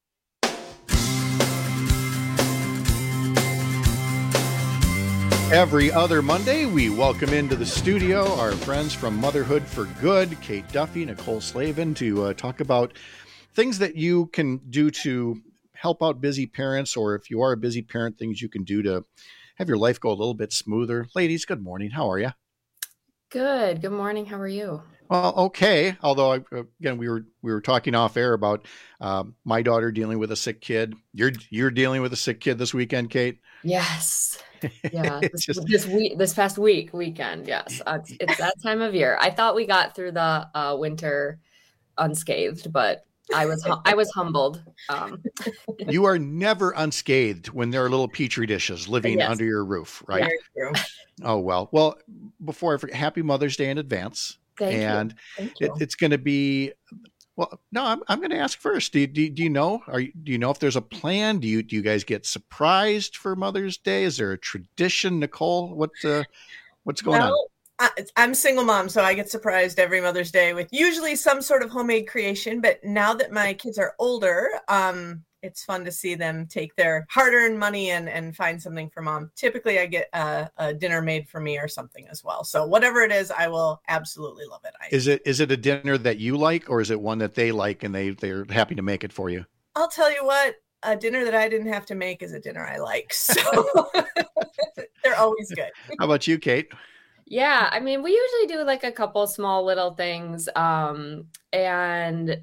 Speaker 21: Every other Monday, we welcome into the studio our friends from Motherhood for Good, Kate Duffy, Nicole Slavin, to uh, talk about things that you can do to help out busy parents, or if you are a busy parent, things you can do to have your life go a little bit smoother. Ladies, good morning. How are you?
Speaker 31: Good. Good morning. How are you?
Speaker 21: Well, okay. Although, again, we were we were talking off air about um, my daughter dealing with a sick kid. You're you're dealing with a sick kid this weekend, Kate.
Speaker 31: Yes. Yeah. this,
Speaker 21: just...
Speaker 31: this week, this past week, weekend. Yes. Uh, it's, it's that time of year. I thought we got through the uh, winter unscathed, but I was hum- I was humbled. Um.
Speaker 21: You are never unscathed when there are little petri dishes living yes. under your roof, right?
Speaker 31: Very true.
Speaker 21: Oh well. Well, before I forget, Happy Mother's Day in advance.
Speaker 31: Thank
Speaker 21: and
Speaker 31: you. Thank you.
Speaker 21: It, it's going to be. Well, no, I'm I'm going to ask first. Do, do do you know? Are you do you know if there's a plan? Do you do you guys get surprised for Mother's Day? Is there a tradition, Nicole? What uh, what's going
Speaker 31: well,
Speaker 21: on?
Speaker 1: I, I'm a single mom, so I get surprised every Mother's Day with usually some sort of homemade creation. But now that my kids are older, um, it's fun to see them take their hard-earned money and, and find something for mom. Typically, I get a, a dinner made for me or something as well. So whatever it is, I will absolutely love it. I,
Speaker 21: Is it is it a dinner that you like, or is it one that they like and they, they're happy to make it for you?
Speaker 1: I'll tell you what, a dinner that I didn't have to make is a dinner I like. So they're always good.
Speaker 21: How about you, Kate?
Speaker 31: Yeah, I mean, we usually do like a couple small little things. Um, and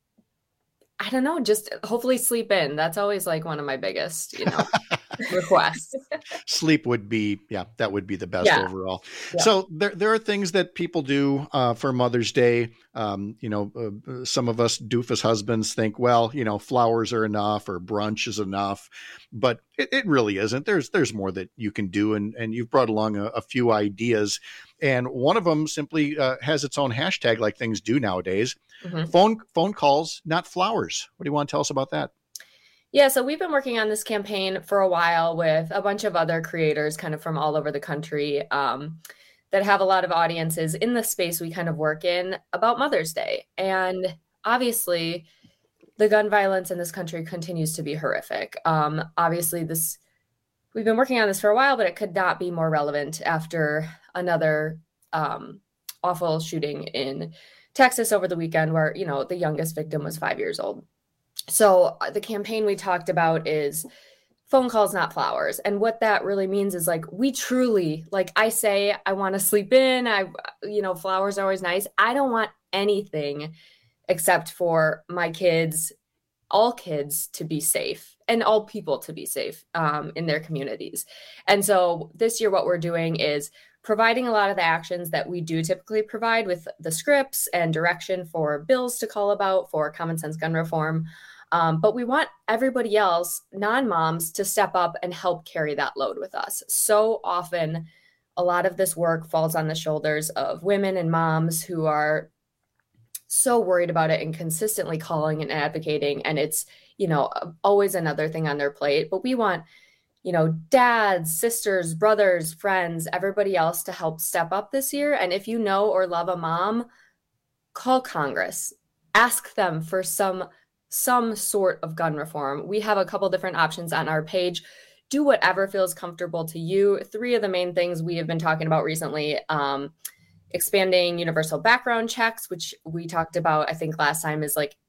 Speaker 31: I don't know, just hopefully sleep in. That's always like one of my biggest, you know, requests.
Speaker 21: Sleep would be, yeah, that would be the best
Speaker 31: Yeah.
Speaker 21: overall.
Speaker 31: Yeah.
Speaker 21: So there, there are things that people do uh, for Mother's Day. Um, you know, uh, some of us doofus husbands think, well, you know, flowers are enough or brunch is enough, but it, it really isn't. There's, there's more that you can do. And, and you've brought along a, a few ideas. And one of them simply uh, has its own hashtag, like things do nowadays.
Speaker 31: Mhm.
Speaker 21: Phone, phone calls, not flowers. What do you want to tell us about that?
Speaker 31: Yeah, so we've been working on this campaign for a while with a bunch of other creators kind of from all over the country um, that have a lot of audiences in the space we kind of work in about Mother's Day. And obviously, the gun violence in this country continues to be horrific. Um, obviously, this we've been working on this for a while, but it could not be more relevant after another um, awful shooting in Texas over the weekend where, you know, the youngest victim was five years old. So uh, the campaign we talked about is phone calls, not flowers. And what that really means is like, we truly, like I say, I want to sleep in. I, you know, flowers are always nice. I don't want anything except for my kids, all kids to be safe and all people to be safe um, in their communities. And so this year, what we're doing is providing a lot of the actions that we do typically provide with the scripts and direction for bills to call about for common sense gun reform. Um, but we want everybody else, non-moms, to step up and help carry that load with us. So often, a lot of this work falls on the shoulders of women and moms who are so worried about it and consistently calling and advocating. And it's, you know, always another thing on their plate. But we want, you know, dads, sisters, brothers, friends, everybody else to help step up this year. And if you know or love a mom, call Congress, ask them for some some sort of gun reform. We have a couple different options on our page. Do whatever feels comfortable to you. Three of the main things we have been talking about recently, um, expanding universal background checks, which we talked about, I think last time, is like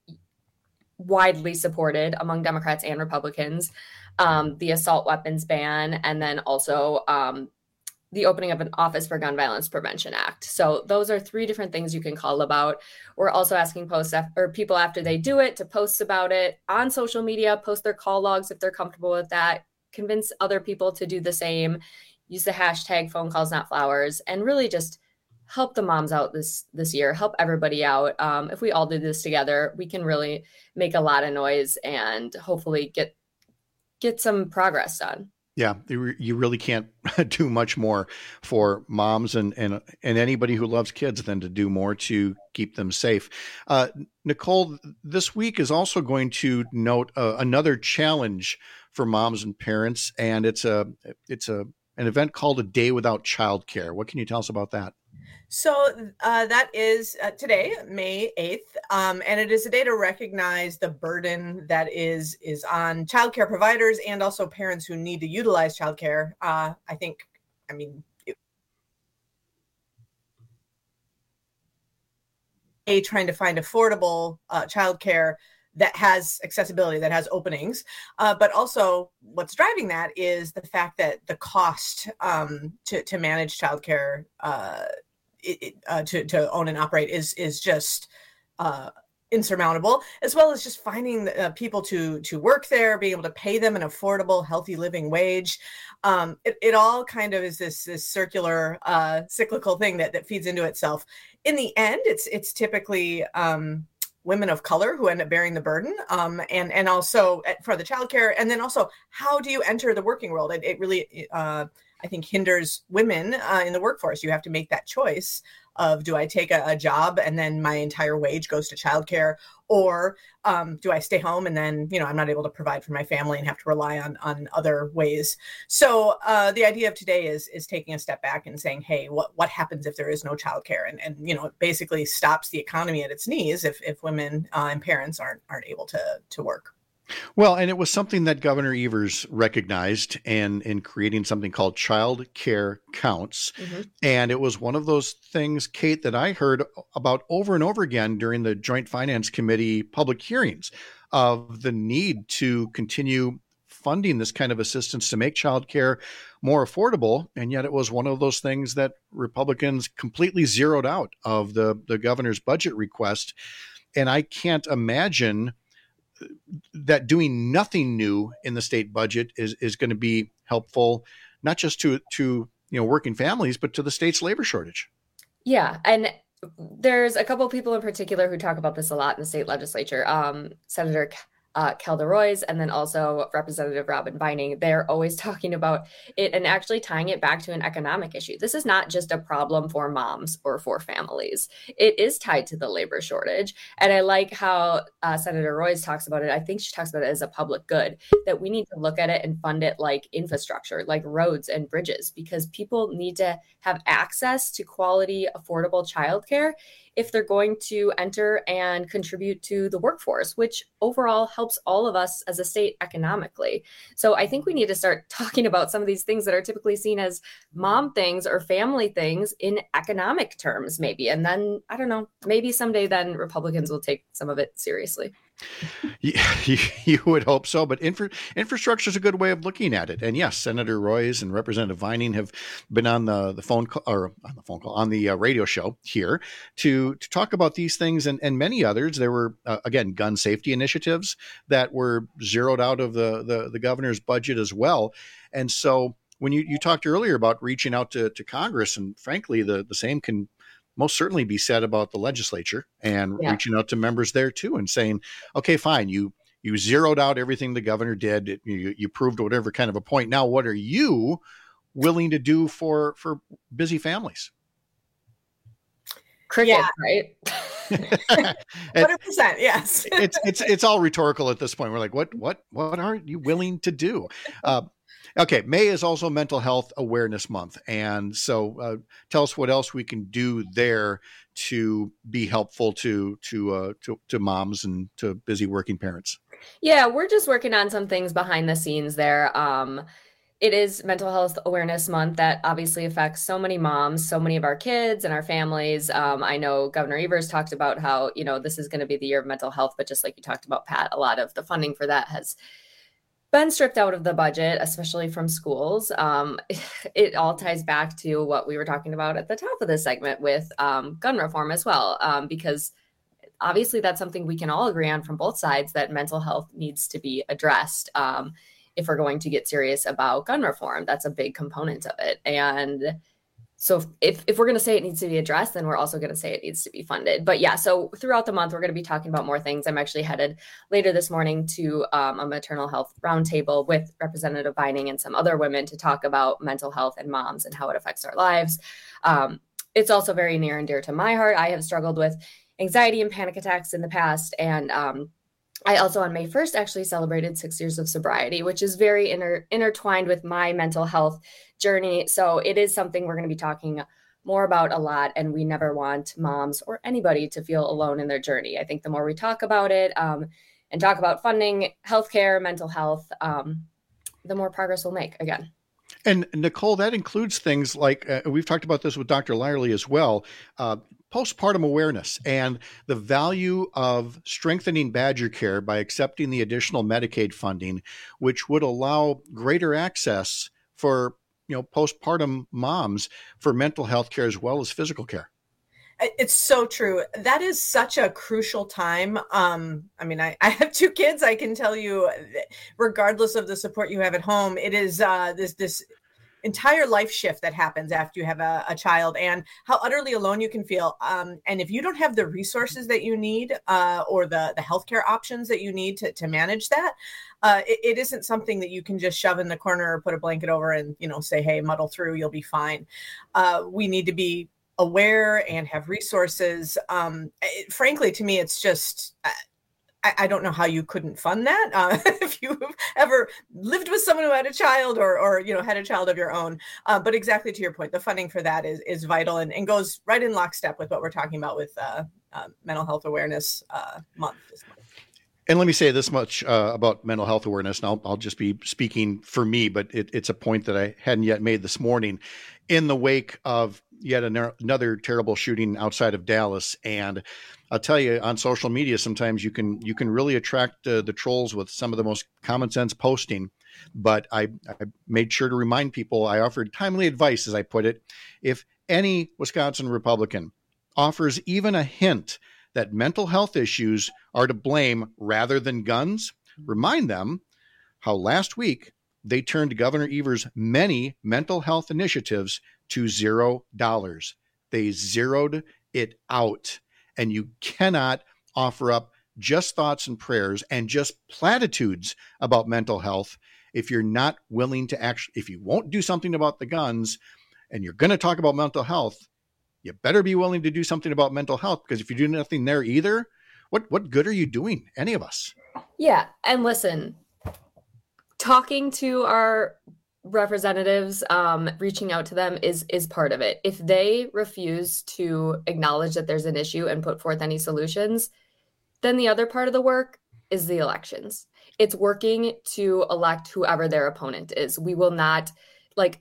Speaker 31: widely supported among Democrats and Republicans. Um, the assault weapons ban, and then also um, the opening of an Office for Gun Violence Prevention Act. So those are three different things you can call about. We're also asking posts af- or people after they do it to post about it on social media, post their call logs if they're comfortable with that, convince other people to do the same, use the hashtag phone calls, not flowers, and really just help the moms out this this year, help everybody out. Um, if we all do this together, we can really make a lot of noise and hopefully get get some progress done.
Speaker 21: Yeah, you you really can't do much more for moms and, and, and anybody who loves kids than to do more to keep them safe. Uh, Nicole, this week is also going to note uh, another challenge for moms and parents, and it's a it's a an event called A Day Without Childcare. What can you tell us about that?
Speaker 1: So uh, that is uh, today, May eighth, um, and it is a day to recognize the burden that is is on childcare providers and also parents who need to utilize childcare. Uh, I think, I mean, it, a trying to find affordable uh, childcare that has accessibility, that has openings, uh, but also what's driving that is the fact that the cost um, to to manage childcare. Uh, It, uh, to, to own and operate is is just uh, insurmountable, as well as just finding uh, people to to work there, being able to pay them an affordable, healthy living wage. Um, it, it all kind of is this this circular, uh, cyclical thing that that feeds into itself. In the end, it's it's typically um, women of color who end up bearing the burden, um, and and also for the childcare, and then also how do you enter the working world? It, it really. Uh, I think hinders women uh, in the workforce. You have to make that choice of, do I take a, a job and then my entire wage goes to childcare, or um, do I stay home and then, you know, I'm not able to provide for my family and have to rely on on other ways. So uh, the idea of today is is taking a step back and saying, hey, what what happens if there is no childcare? And and you know, it basically stops the economy at its knees if if women uh, and parents aren't aren't able to to work.
Speaker 21: Well, and it was something that Governor Evers recognized in, in creating something called Child Care Counts. Mm-hmm. And it was one of those things, Kate, that I heard about over and over again during the Joint Finance Committee public hearings, of the need to continue funding this kind of assistance to make childcare more affordable. And yet it was one of those things that Republicans completely zeroed out of the, the governor's budget request. And I can't imagine that doing nothing new in the state budget is, is going to be helpful, not just to, to, you know, working families, but to the state's labor shortage.
Speaker 31: Yeah. And there's a couple of people in particular who talk about this a lot in the state legislature. Um, Senator uh, Calderoy's, and then also Representative Robin Vining. They're always talking about it and actually tying it back to an economic issue. This is not just a problem for moms or for families. It is tied to the labor shortage. And I like how uh, Senator Royce talks about it. I think she talks about it as a public good, that we need to look at it and fund it like infrastructure, like roads and bridges, because people need to have access to quality, affordable childcare if they're going to enter and contribute to the workforce, which overall helps all of us as a state economically. So I think we need to start talking about some of these things that are typically seen as mom things or family things in economic terms, maybe. And then, I don't know, maybe someday then Republicans will take some of it seriously.
Speaker 21: Yeah, you, you would hope so, but infra, infrastructure is a good way of looking at it. And yes, Senator Royce and Representative Vining have been on the, the phone call, or on the phone call, on the uh, radio show here to to talk about these things and, and many others. There were uh, again gun safety initiatives that were zeroed out of the the, the governor's budget as well. And so when you, you talked earlier about reaching out to, to Congress, and frankly, the the same can most certainly be said about the legislature, and yeah. reaching out to members there too and saying, okay, fine, you you zeroed out everything the governor did. It, you, you proved whatever kind of a point. Now, what are you willing to do for, for busy families?
Speaker 31: Cricket, yeah. Right?
Speaker 1: one hundred percent, yes.
Speaker 21: it's, it's, it's all rhetorical at this point. We're like, what, what, what are you willing to do? Uh, Okay, May is also Mental Health Awareness Month. And so uh, tell us what else we can do there to be helpful to to, uh, to to moms and to busy working parents.
Speaker 31: Yeah, we're just working on some things behind the scenes there. Um, it is Mental Health Awareness Month that obviously affects so many moms, so many of our kids and our families. Um, I know Governor Evers talked about how, you know, this is going to be the year of mental health, but just like you talked about, Pat, a lot of the funding for that has been stripped out of the budget, especially from schools. Um, it all ties back to what we were talking about at the top of this segment with um, gun reform as well, um, because obviously that's something we can all agree on from both sides, that mental health needs to be addressed um, if we're going to get serious about gun reform. That's a big component of it. And so if, if we're going to say it needs to be addressed, then we're also going to say it needs to be funded. But yeah, so throughout the month, we're going to be talking about more things. I'm actually headed later this morning to um, a maternal health roundtable with Representative Vining and some other women to talk about mental health and moms and how it affects our lives. Um, it's also very near and dear to my heart. I have struggled with anxiety and panic attacks in the past. And um, I also on May first actually celebrated six years of sobriety, which is very inter- intertwined with my mental health journey. So it is something we're going to be talking more about a lot. And we never want moms or anybody to feel alone in their journey. I think the more we talk about it um, and talk about funding healthcare, mental health, um, the more progress we'll make again.
Speaker 21: And Nicole, that includes things like, uh, we've talked about this with Doctor Lyerly as well, uh, postpartum awareness and the value of strengthening Badger Care by accepting the additional Medicaid funding, which would allow greater access for, you know, postpartum moms for mental health care as well as physical care.
Speaker 1: It's so true. That is such a crucial time. Um, I mean, I, I have two kids. I can tell you, regardless of the support you have at home, it is uh, this this entire life shift that happens after you have a, a child, and how utterly alone you can feel. Um, and if you don't have the resources that you need uh, or the, the healthcare options that you need to, to manage that, uh, it, it isn't something that you can just shove in the corner or put a blanket over and, you know, say, hey, muddle through, you'll be fine. Uh, we need to be aware and have resources. Um, it, frankly, to me, it's just... Uh, I don't know how you couldn't fund that. Uh, if you've ever lived with someone who had a child or, or you know, had a child of your own. Uh, but exactly to your point, the funding for that is is vital and, and goes right in lockstep with what we're talking about with uh, uh, Mental Health Awareness uh, Month this month.
Speaker 21: And let me say this much uh, about mental health awareness, and I'll, I'll just be speaking for me, but it, it's a point that I hadn't yet made this morning. In the wake of yet another terrible shooting outside of Dallas, and I'll tell you, on social media, sometimes you can you can really attract uh, the trolls with some of the most common sense posting. But I, I made sure to remind people, I offered timely advice, as I put it. If any Wisconsin Republican offers even a hint that mental health issues are to blame rather than guns, remind them how last week they turned Governor Evers' many mental health initiatives to zero dollars. They zeroed it out. And you cannot offer up just thoughts and prayers and just platitudes about mental health if you're not willing to actually, if you won't do something about the guns and you're going to talk about mental health, you better be willing to do something about mental health, because if you do nothing there either, what, what good are you doing, any of us?
Speaker 31: Yeah. And listen, talking to our representatives, um, reaching out to them is is part of it. If they refuse to acknowledge that there's an issue and put forth any solutions, then the other part of the work is the elections. It's working to elect whoever their opponent is. We will not, like,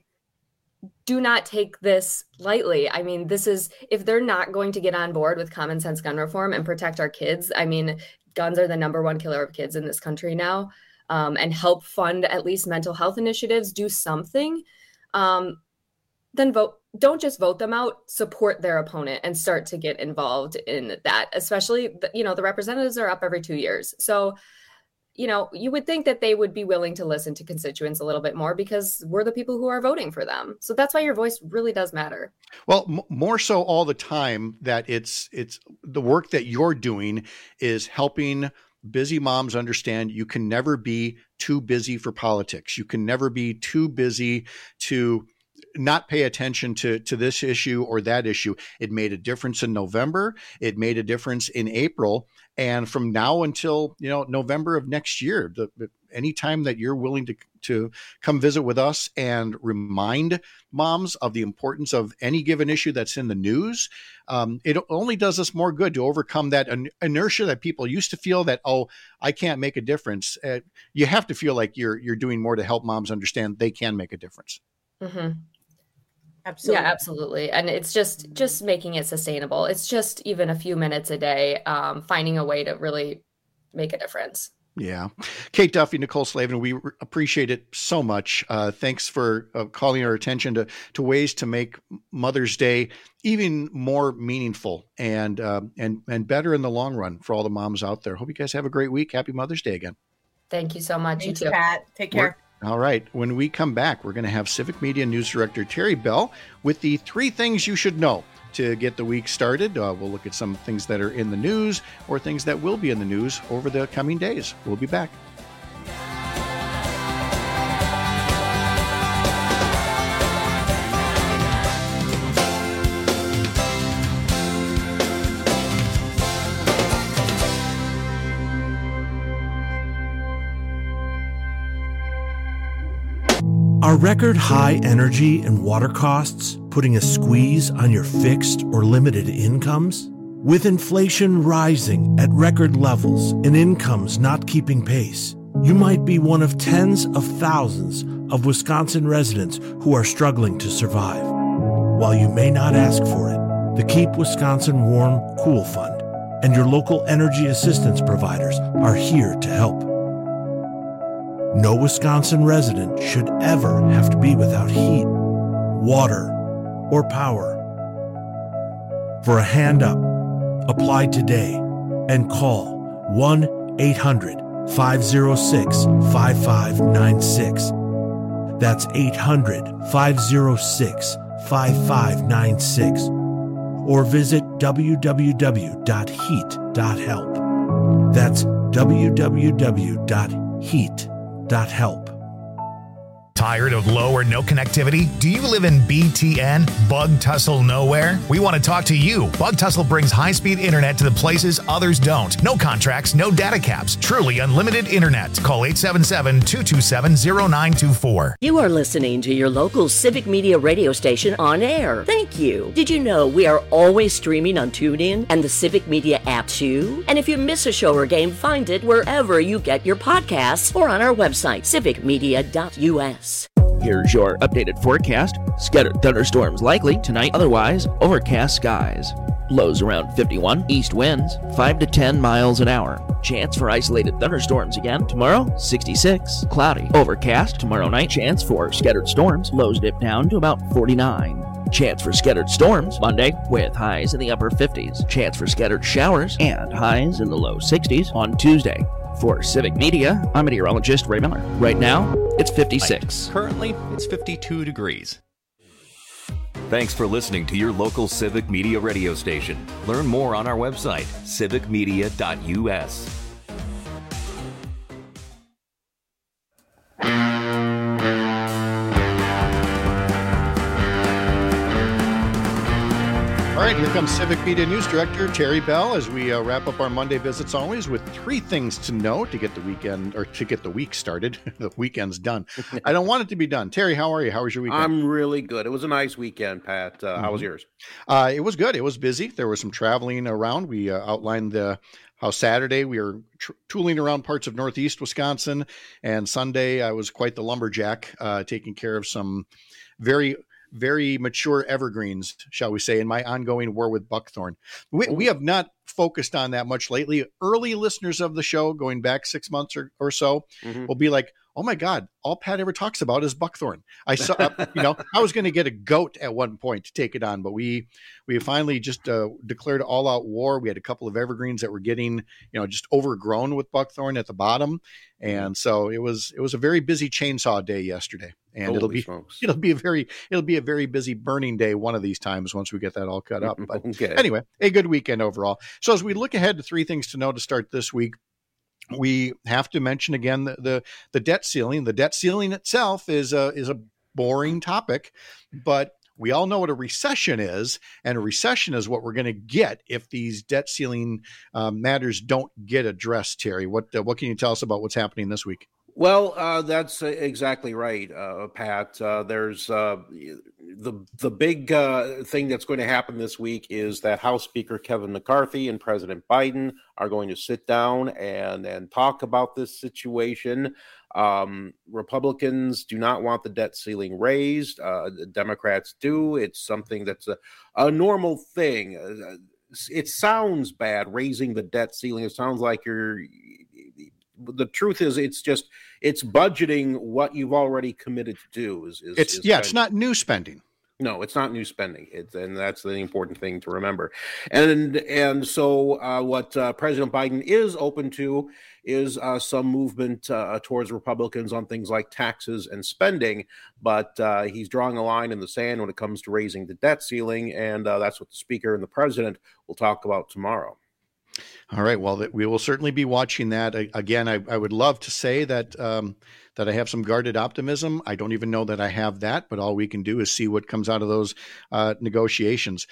Speaker 31: do not take this lightly. I mean, this is, if they're not going to get on board with common sense gun reform and protect our kids, I mean, guns are the number one killer of kids in this country now. Um, and help fund at least mental health initiatives, do something, um, then vote. Don't just vote them out, support their opponent and start to get involved in that. Especially, the, you know, the representatives are up every two years. So, you know, you would think that they would be willing to listen to constituents a little bit more, because we're the people who are voting for them. So that's why your voice really does matter.
Speaker 21: Well, m- more so all the time, that it's it's the work that you're doing is helping busy moms understand you can never be too busy for politics. You can never be too busy to not pay attention to, to this issue or that issue. It made a difference in November. It made a difference in April. And from now until, you know, November of next year, the, the anytime that you're willing to, to come visit with us and remind moms of the importance of any given issue that's in the news, um, it only does us more good to overcome that in- inertia that people used to feel that, oh, I can't make a difference. Uh, you have to feel like you're you're doing more to help moms understand they can make a difference.
Speaker 31: Mm-hmm.
Speaker 1: Absolutely.
Speaker 31: Yeah, absolutely. And it's just just making it sustainable. It's just even a few minutes a day, um, finding a way to really make a difference.
Speaker 21: Yeah. Kate Duffy, Nicole Slavin, we re- appreciate it so much. Uh, thanks for uh, calling our attention to, to ways to make Mother's Day even more meaningful and, uh, and, and better in the long run for all the moms out there. Hope you guys have a great week. Happy Mother's Day again.
Speaker 31: Thank you so much.
Speaker 1: Thanks,
Speaker 31: you too.
Speaker 1: Pat. Take care.
Speaker 21: We're, all right. When we come back, we're going to have Civic Media News Director Terry Bell with the three things you should know to get the week started. Uh, we'll look at some things that are in the news or things that will be in the news over the coming days. We'll be back.
Speaker 3: Are record high energy and water costs putting a squeeze on your fixed or limited incomes? With inflation rising at record levels and incomes not keeping pace, you might be one of tens of thousands of Wisconsin residents who are struggling to survive. While you may not ask for it, the Keep Wisconsin Warm Cool Fund and your local energy assistance providers are here to help. No Wisconsin resident should ever have to be without heat, water, or power. For a hand up, apply today and call one eight hundred five oh six five five nine six. That's eight hundred, five oh six, five five nine six. Or visit w w w dot heat dot help. That's w w w dot heat dot help.
Speaker 4: Tired of low or no connectivity? Do you live in B T N, Bug Tussle Nowhere? We want to talk to you. Bug Tussle brings high-speed internet to the places others don't. No contracts, no data caps. Truly unlimited internet. Call eight seven seven, two two seven, zero nine two four.
Speaker 30: You are listening to your local Civic Media radio station on air. Thank you. Did you know we are always streaming on TuneIn and the Civic Media app too? And if you miss a show or game, find it wherever you get your podcasts or on our website, civic media dot u s.
Speaker 5: Here's your updated forecast. Scattered thunderstorms likely tonight, otherwise overcast skies. Lows around fifty-one, east winds five to ten miles an hour. Chance for isolated thunderstorms again tomorrow, sixty-six. Cloudy, overcast tomorrow night. Chance for scattered storms. Lows dip down to about forty-nine. Chance for scattered storms Monday with highs in the upper fifties. Chance for scattered showers and highs in the low sixties on Tuesday. For Civic Media, I'm meteorologist Ray Miller. Right now, it's fifty-six.
Speaker 9: Currently, it's fifty-two degrees.
Speaker 16: Thanks for listening to your local Civic Media radio station. Learn more on our website, civic media dot u s.
Speaker 21: All right, here comes Civic Media News Director Terry Bell as we uh, wrap up our Monday visits always with three things to know to get the weekend or to get the week started. The weekend's done. I don't want it to be done. Terry, how are you? How was your weekend?
Speaker 17: I'm really good. It was a nice weekend, Pat. Uh, mm-hmm. How was yours?
Speaker 21: Uh, it was good. It was busy. There was some traveling around. We uh, outlined the how Saturday we were tr- tooling around parts of Northeast Wisconsin, and Sunday I was quite the lumberjack, uh, taking care of some very very mature evergreens, shall we say, in my ongoing war with buckthorn. We, we have not focused on that much lately. Early listeners of the show, going back six months or, or so, mm-hmm. will be like, oh my God, all Pat ever talks about is buckthorn. I saw, you know, I was going to get a goat at one point to take it on, but we, we finally just uh, declared all out war. We had a couple of evergreens that were getting, you know, just overgrown with buckthorn at the bottom. And so it was, it was a very busy chainsaw day yesterday. And Holy it'll be, smokes. it'll be a very, it'll be a very busy burning day one of these times once we get that all cut up. But okay. Anyway, a good weekend overall. So as we look ahead to three things to know to start this week, we have to mention again the, the, the debt ceiling. The debt ceiling itself is a, is a boring topic, but we all know what a recession is, and a recession is what we're going to get if these debt ceiling um, matters don't get addressed. Terry, what, uh, what can you tell us about what's happening this week?
Speaker 17: Well, uh, that's exactly right, uh, Pat. Uh, there's uh, the the big uh, thing that's going to happen this week is that House Speaker Kevin McCarthy and President Biden are going to sit down and, and talk about this situation. Um, Republicans do not want the debt ceiling raised. Uh, the Democrats do. It's something that's a, a normal thing. Uh, it sounds bad, raising the debt ceiling. It sounds like you're... The truth is, it's just it's budgeting what you've already committed to do. Is, is
Speaker 21: it's
Speaker 17: is
Speaker 21: yeah, it's not new spending.
Speaker 17: No, it's not new spending. It's and that's the important thing to remember. And and so uh, what uh, President Biden is open to is uh, some movement uh, towards Republicans on things like taxes and spending, but uh, he's drawing a line in the sand when it comes to raising the debt ceiling, and uh, that's what the Speaker and the President will talk about tomorrow.
Speaker 21: All right. Well, we will certainly be watching that. I, again, I, I would love to say that um, that I have some guarded optimism. I don't even know that I have that, but all we can do is see what comes out of those uh, negotiations.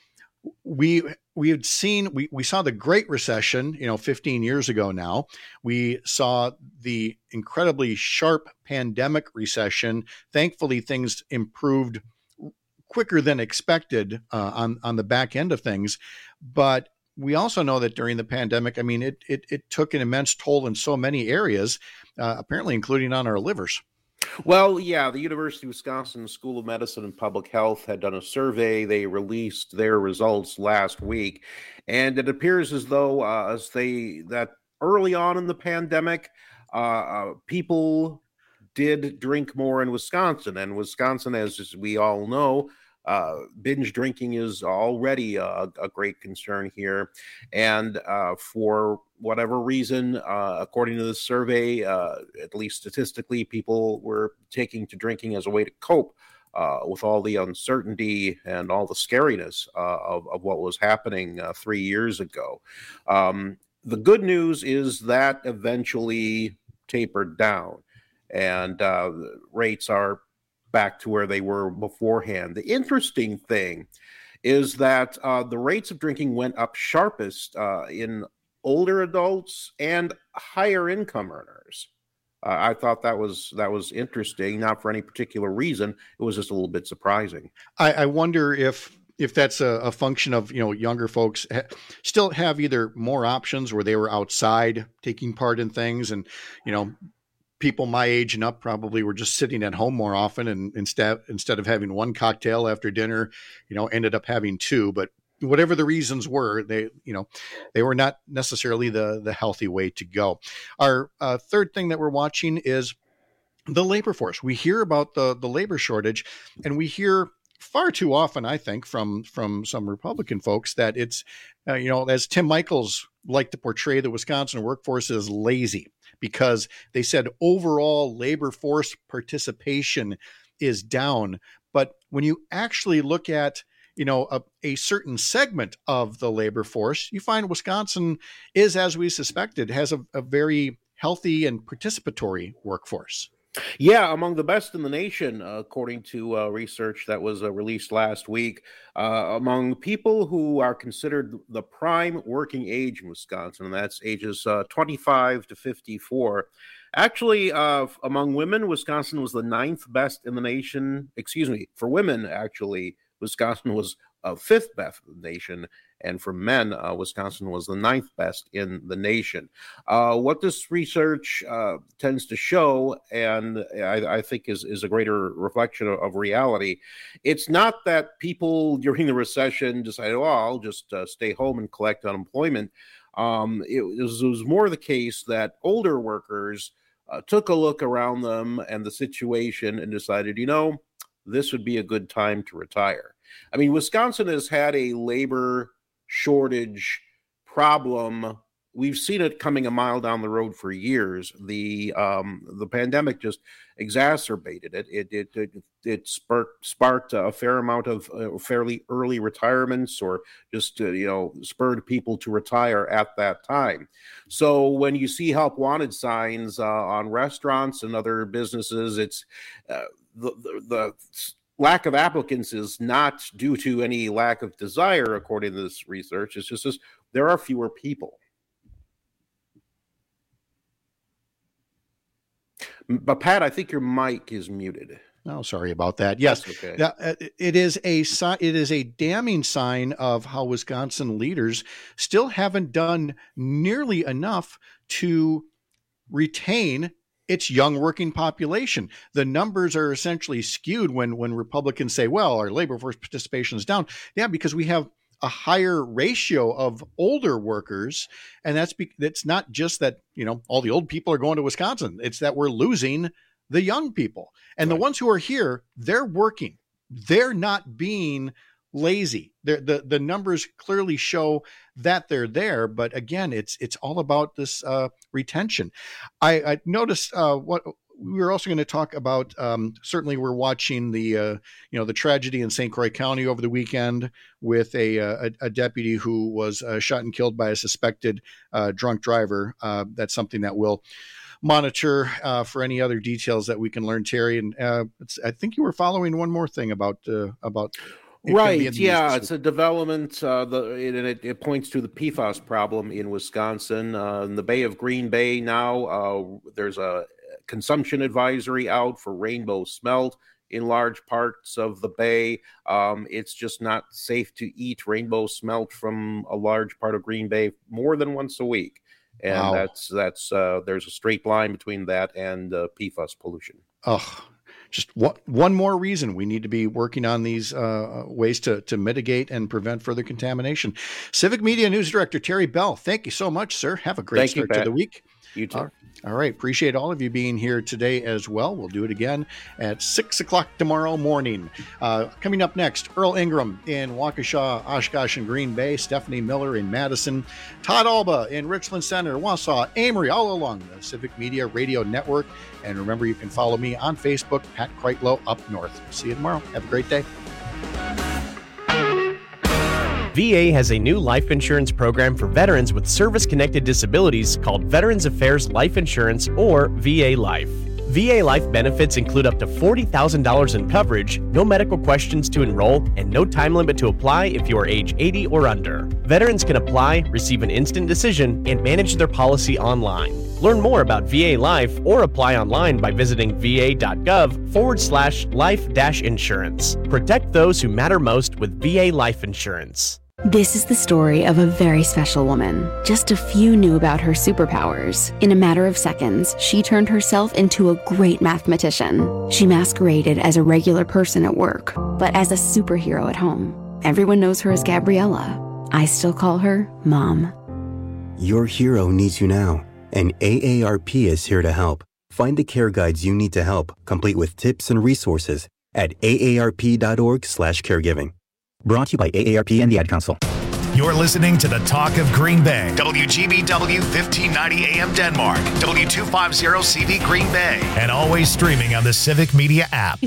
Speaker 21: We we had seen we we saw the Great Recession, you know, fifteen years ago now. We saw the incredibly sharp pandemic recession. Thankfully, things improved quicker than expected uh, on on the back end of things, but we also know that during the pandemic, I mean, it it, it took an immense toll in so many areas, uh, apparently including on our livers.
Speaker 17: Well, yeah, the University of Wisconsin School of Medicine and Public Health had done a survey. They released their results last week, and it appears as though uh, as they that early on in the pandemic, uh, uh, people did drink more in Wisconsin, and Wisconsin, as we all know, Uh, binge drinking is already a, a great concern here. And uh, for whatever reason, uh, according to the survey, uh, at least statistically, people were taking to drinking as a way to cope uh, with all the uncertainty and all the scariness uh, of, of what was happening uh, three years ago. Um, the good news is that eventually tapered down, and uh, rates are back to where they were beforehand. The interesting thing is that uh, the rates of drinking went up sharpest uh, in older adults and higher income earners. Uh, I thought that was that was interesting, not for any particular reason. It was just a little bit surprising.
Speaker 21: I, I wonder if if that's a, a function of, you know, younger folks ha- still have either more options where they were outside taking part in things, and, you know, people my age and up probably were just sitting at home more often, and instead instead of having one cocktail after dinner, you know, ended up having two. But whatever the reasons were, they, you know, they were not necessarily the the healthy way to go. Our uh, third thing that we're watching is the labor force. We hear about the the labor shortage, and we hear far too often, I think, from from some Republican folks that it's, uh, you know, as Tim Michels liked to portray the Wisconsin workforce as lazy, because they said overall labor force participation is down. But when you actually look at, you know, a, a certain segment of the labor force, you find Wisconsin is, as we suspected, has a, a very healthy and participatory workforce.
Speaker 17: Yeah, among the best in the nation, uh, according to uh, research that was uh, released last week. Uh, among people who are considered the prime working age in Wisconsin, and that's ages uh, twenty-five to fifty-four. Actually, uh, among women, Wisconsin was the ninth best in the nation. Excuse me, for women, actually, Wisconsin was uh, fifth best in the nation. And for men, uh, Wisconsin was the ninth best in the nation. Uh, what this research uh, tends to show, and I, I think is, is a greater reflection of, of reality, it's not that people during the recession decided, oh, I'll just uh, stay home and collect unemployment. Um, it, it, was, it was more the case that older workers uh, took a look around them and the situation and decided, you know, this would be a good time to retire. I mean, Wisconsin has had a labor shortage problem. We've seen it coming a mile down the road for years. The um, the pandemic just exacerbated it. It it it, it sparked sparked a fair amount of uh, fairly early retirements, or just uh, you know spurred people to retire at that time. So when you see help wanted signs uh, on restaurants and other businesses, it's uh, the the, the lack of applicants is not due to any lack of desire, according to this research. It's just this, there are fewer people. But Pat, I think your mic is muted.
Speaker 21: Oh, sorry about that. Yes,
Speaker 17: okay.
Speaker 21: Yeah, it is a si- it is a damning sign of how Wisconsin leaders still haven't done nearly enough to retain its young working population. The numbers are essentially skewed when when Republicans say, well, our labor force participation is down. Yeah, because we have a higher ratio of older workers. And that's be- that's not just that, you know, all the old people are going to Wisconsin. It's that we're losing the young people. And right. The ones who are here, they're working. They're not being lazy. They're, the the numbers clearly show that they're there, but again, it's it's all about this uh, retention. I, I noticed uh, what we were also going to talk about. Um, certainly, we're watching the uh, you know the tragedy in Saint Croix County over the weekend with a a, a deputy who was uh, shot and killed by a suspected uh, drunk driver. Uh, that's something that we'll monitor uh, for any other details that we can learn, Terry. And uh, it's, I think you were following one more thing about uh, about. It
Speaker 17: right. Yeah, it's a development, uh, the, and it, it points to the P FAS problem in Wisconsin. Uh, in the Bay of Green Bay now, uh, there's a consumption advisory out for rainbow smelt in large parts of the Bay. Um, it's just not safe to eat rainbow smelt from a large part of Green Bay more than once a week. And wow. that's, that's uh, there's a straight line between that and uh, P FAS pollution.
Speaker 21: Oh, Just one, one more reason we need to be working on these uh, ways to, to mitigate and prevent further contamination. Civic Media News Director Terry Bell, thank you so much, sir. Have a great
Speaker 17: thank
Speaker 21: start
Speaker 17: you,
Speaker 21: to the week.
Speaker 17: You too.
Speaker 21: Uh, All right. Appreciate all of you being here today as well. We'll do it again at six o'clock tomorrow morning. Uh, coming up next, Earl Ingram in Waukesha, Oshkosh, and Green Bay, Stephanie Miller in Madison, Todd Alba in Richland Center, Wausau, Amory, all along the Civic Media Radio Network. And remember, you can follow me on Facebook, Pat Kreitlow Up North. See you tomorrow. Have a great day.
Speaker 7: V A has a new life insurance program for veterans with service-connected disabilities called Veterans Affairs Life Insurance, or V A Life. V A Life benefits include up to forty thousand dollars in coverage, no medical questions to enroll, and no time limit to apply if you are age eighty or under. Veterans can apply, receive an instant decision, and manage their policy online. Learn more about V A Life or apply online by visiting va.gov forward slash life dash insurance. Protect those who matter most with V A Life Insurance.
Speaker 10: This is the story of a very special woman. Just a few knew about her superpowers. In a matter of seconds, she turned herself into a great mathematician. She masqueraded as a regular person at work, but as a superhero at home. Everyone knows her as Gabriella. I still call her Mom.
Speaker 14: Your hero needs you now, and A A R P is here to help. Find the care guides you need to help, complete with tips and resources at aarp.org slash caregiving. Brought to you by A A R P and the Ad Council.
Speaker 4: You're listening to the Talk of Green Bay, W G B W fifteen ninety A M Denmark, W two fifty C V Green Bay, and always streaming on the Civic Media app.